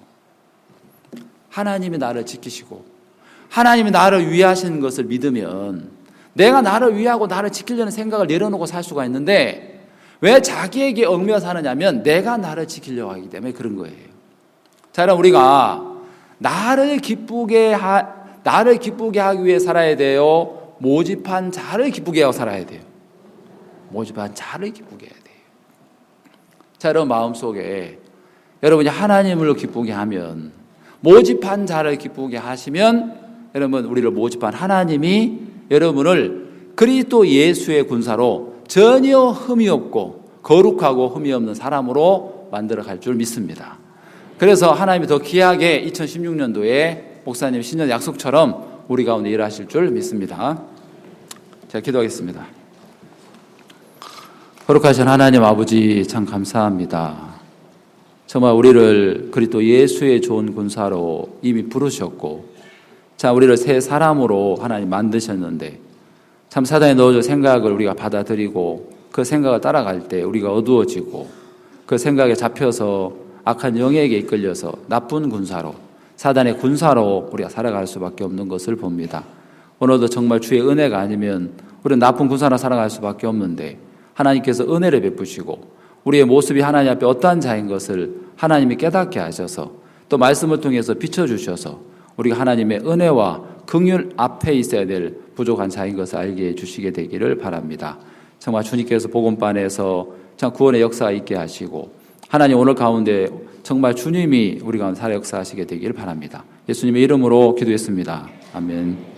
Speaker 1: 하나님이 나를 지키시고 하나님이 나를 위하시는 것을 믿으면 내가 나를 위하고 나를 지키려는 생각을 내려놓고 살 수가 있는데, 왜 자기에게 얽매여 사느냐면 내가 나를 지키려고 하기 때문에 그런 거예요. 자, 그럼 우리가 나를 기쁘게 하, 나를 기쁘게 하기 위해 살아야 돼요? 모집한 자를 기쁘게 하고 살아야 돼요? 모집한 자를 기쁘게 해야 돼요. 자, 여러분 마음속에 여러분이 하나님을 기쁘게 하면, 모집한 자를 기쁘게 하시면 여러분 우리를 모집한 하나님이 여러분을 그리스도 예수의 군사로 전혀 흠이 없고 거룩하고 흠이 없는 사람으로 만들어 갈 줄 믿습니다. 그래서 하나님이 더 귀하게 이천십육 년도에 목사님 신년 약속처럼 우리 가운데 일하실 줄 믿습니다. 제가 기도하겠습니다. 거룩하신 하나님 아버지, 참 감사합니다. 정말 우리를 그리스도 예수의 좋은 군사로 이미 부르셨고, 자, 우리를 새 사람으로 하나님 만드셨는데, 참 사단이 넣어준 생각을 우리가 받아들이고 그 생각을 따라갈 때 우리가 어두워지고 그 생각에 잡혀서 악한 영에게 이끌려서 나쁜 군사로, 사단의 군사로 우리가 살아갈 수밖에 없는 것을 봅니다. 오늘도 정말 주의 은혜가 아니면 우리는 나쁜 군사로 살아갈 수밖에 없는데, 하나님께서 은혜를 베푸시고 우리의 모습이 하나님 앞에 어떠한 자인 것을 하나님이 깨닫게 하셔서 또 말씀을 통해서 비춰주셔서 우리가 하나님의 은혜와 긍휼 앞에 있어야 될 부족한 자인 것을 알게 해주시게 되기를 바랍니다. 정말 주님께서 복음반에서 참 구원의 역사가 있게 하시고 하나님 오늘 가운데 정말 주님이 우리 가운데 살아 역사하시게 되기를 바랍니다. 예수님의 이름으로 기도했습니다. 아멘.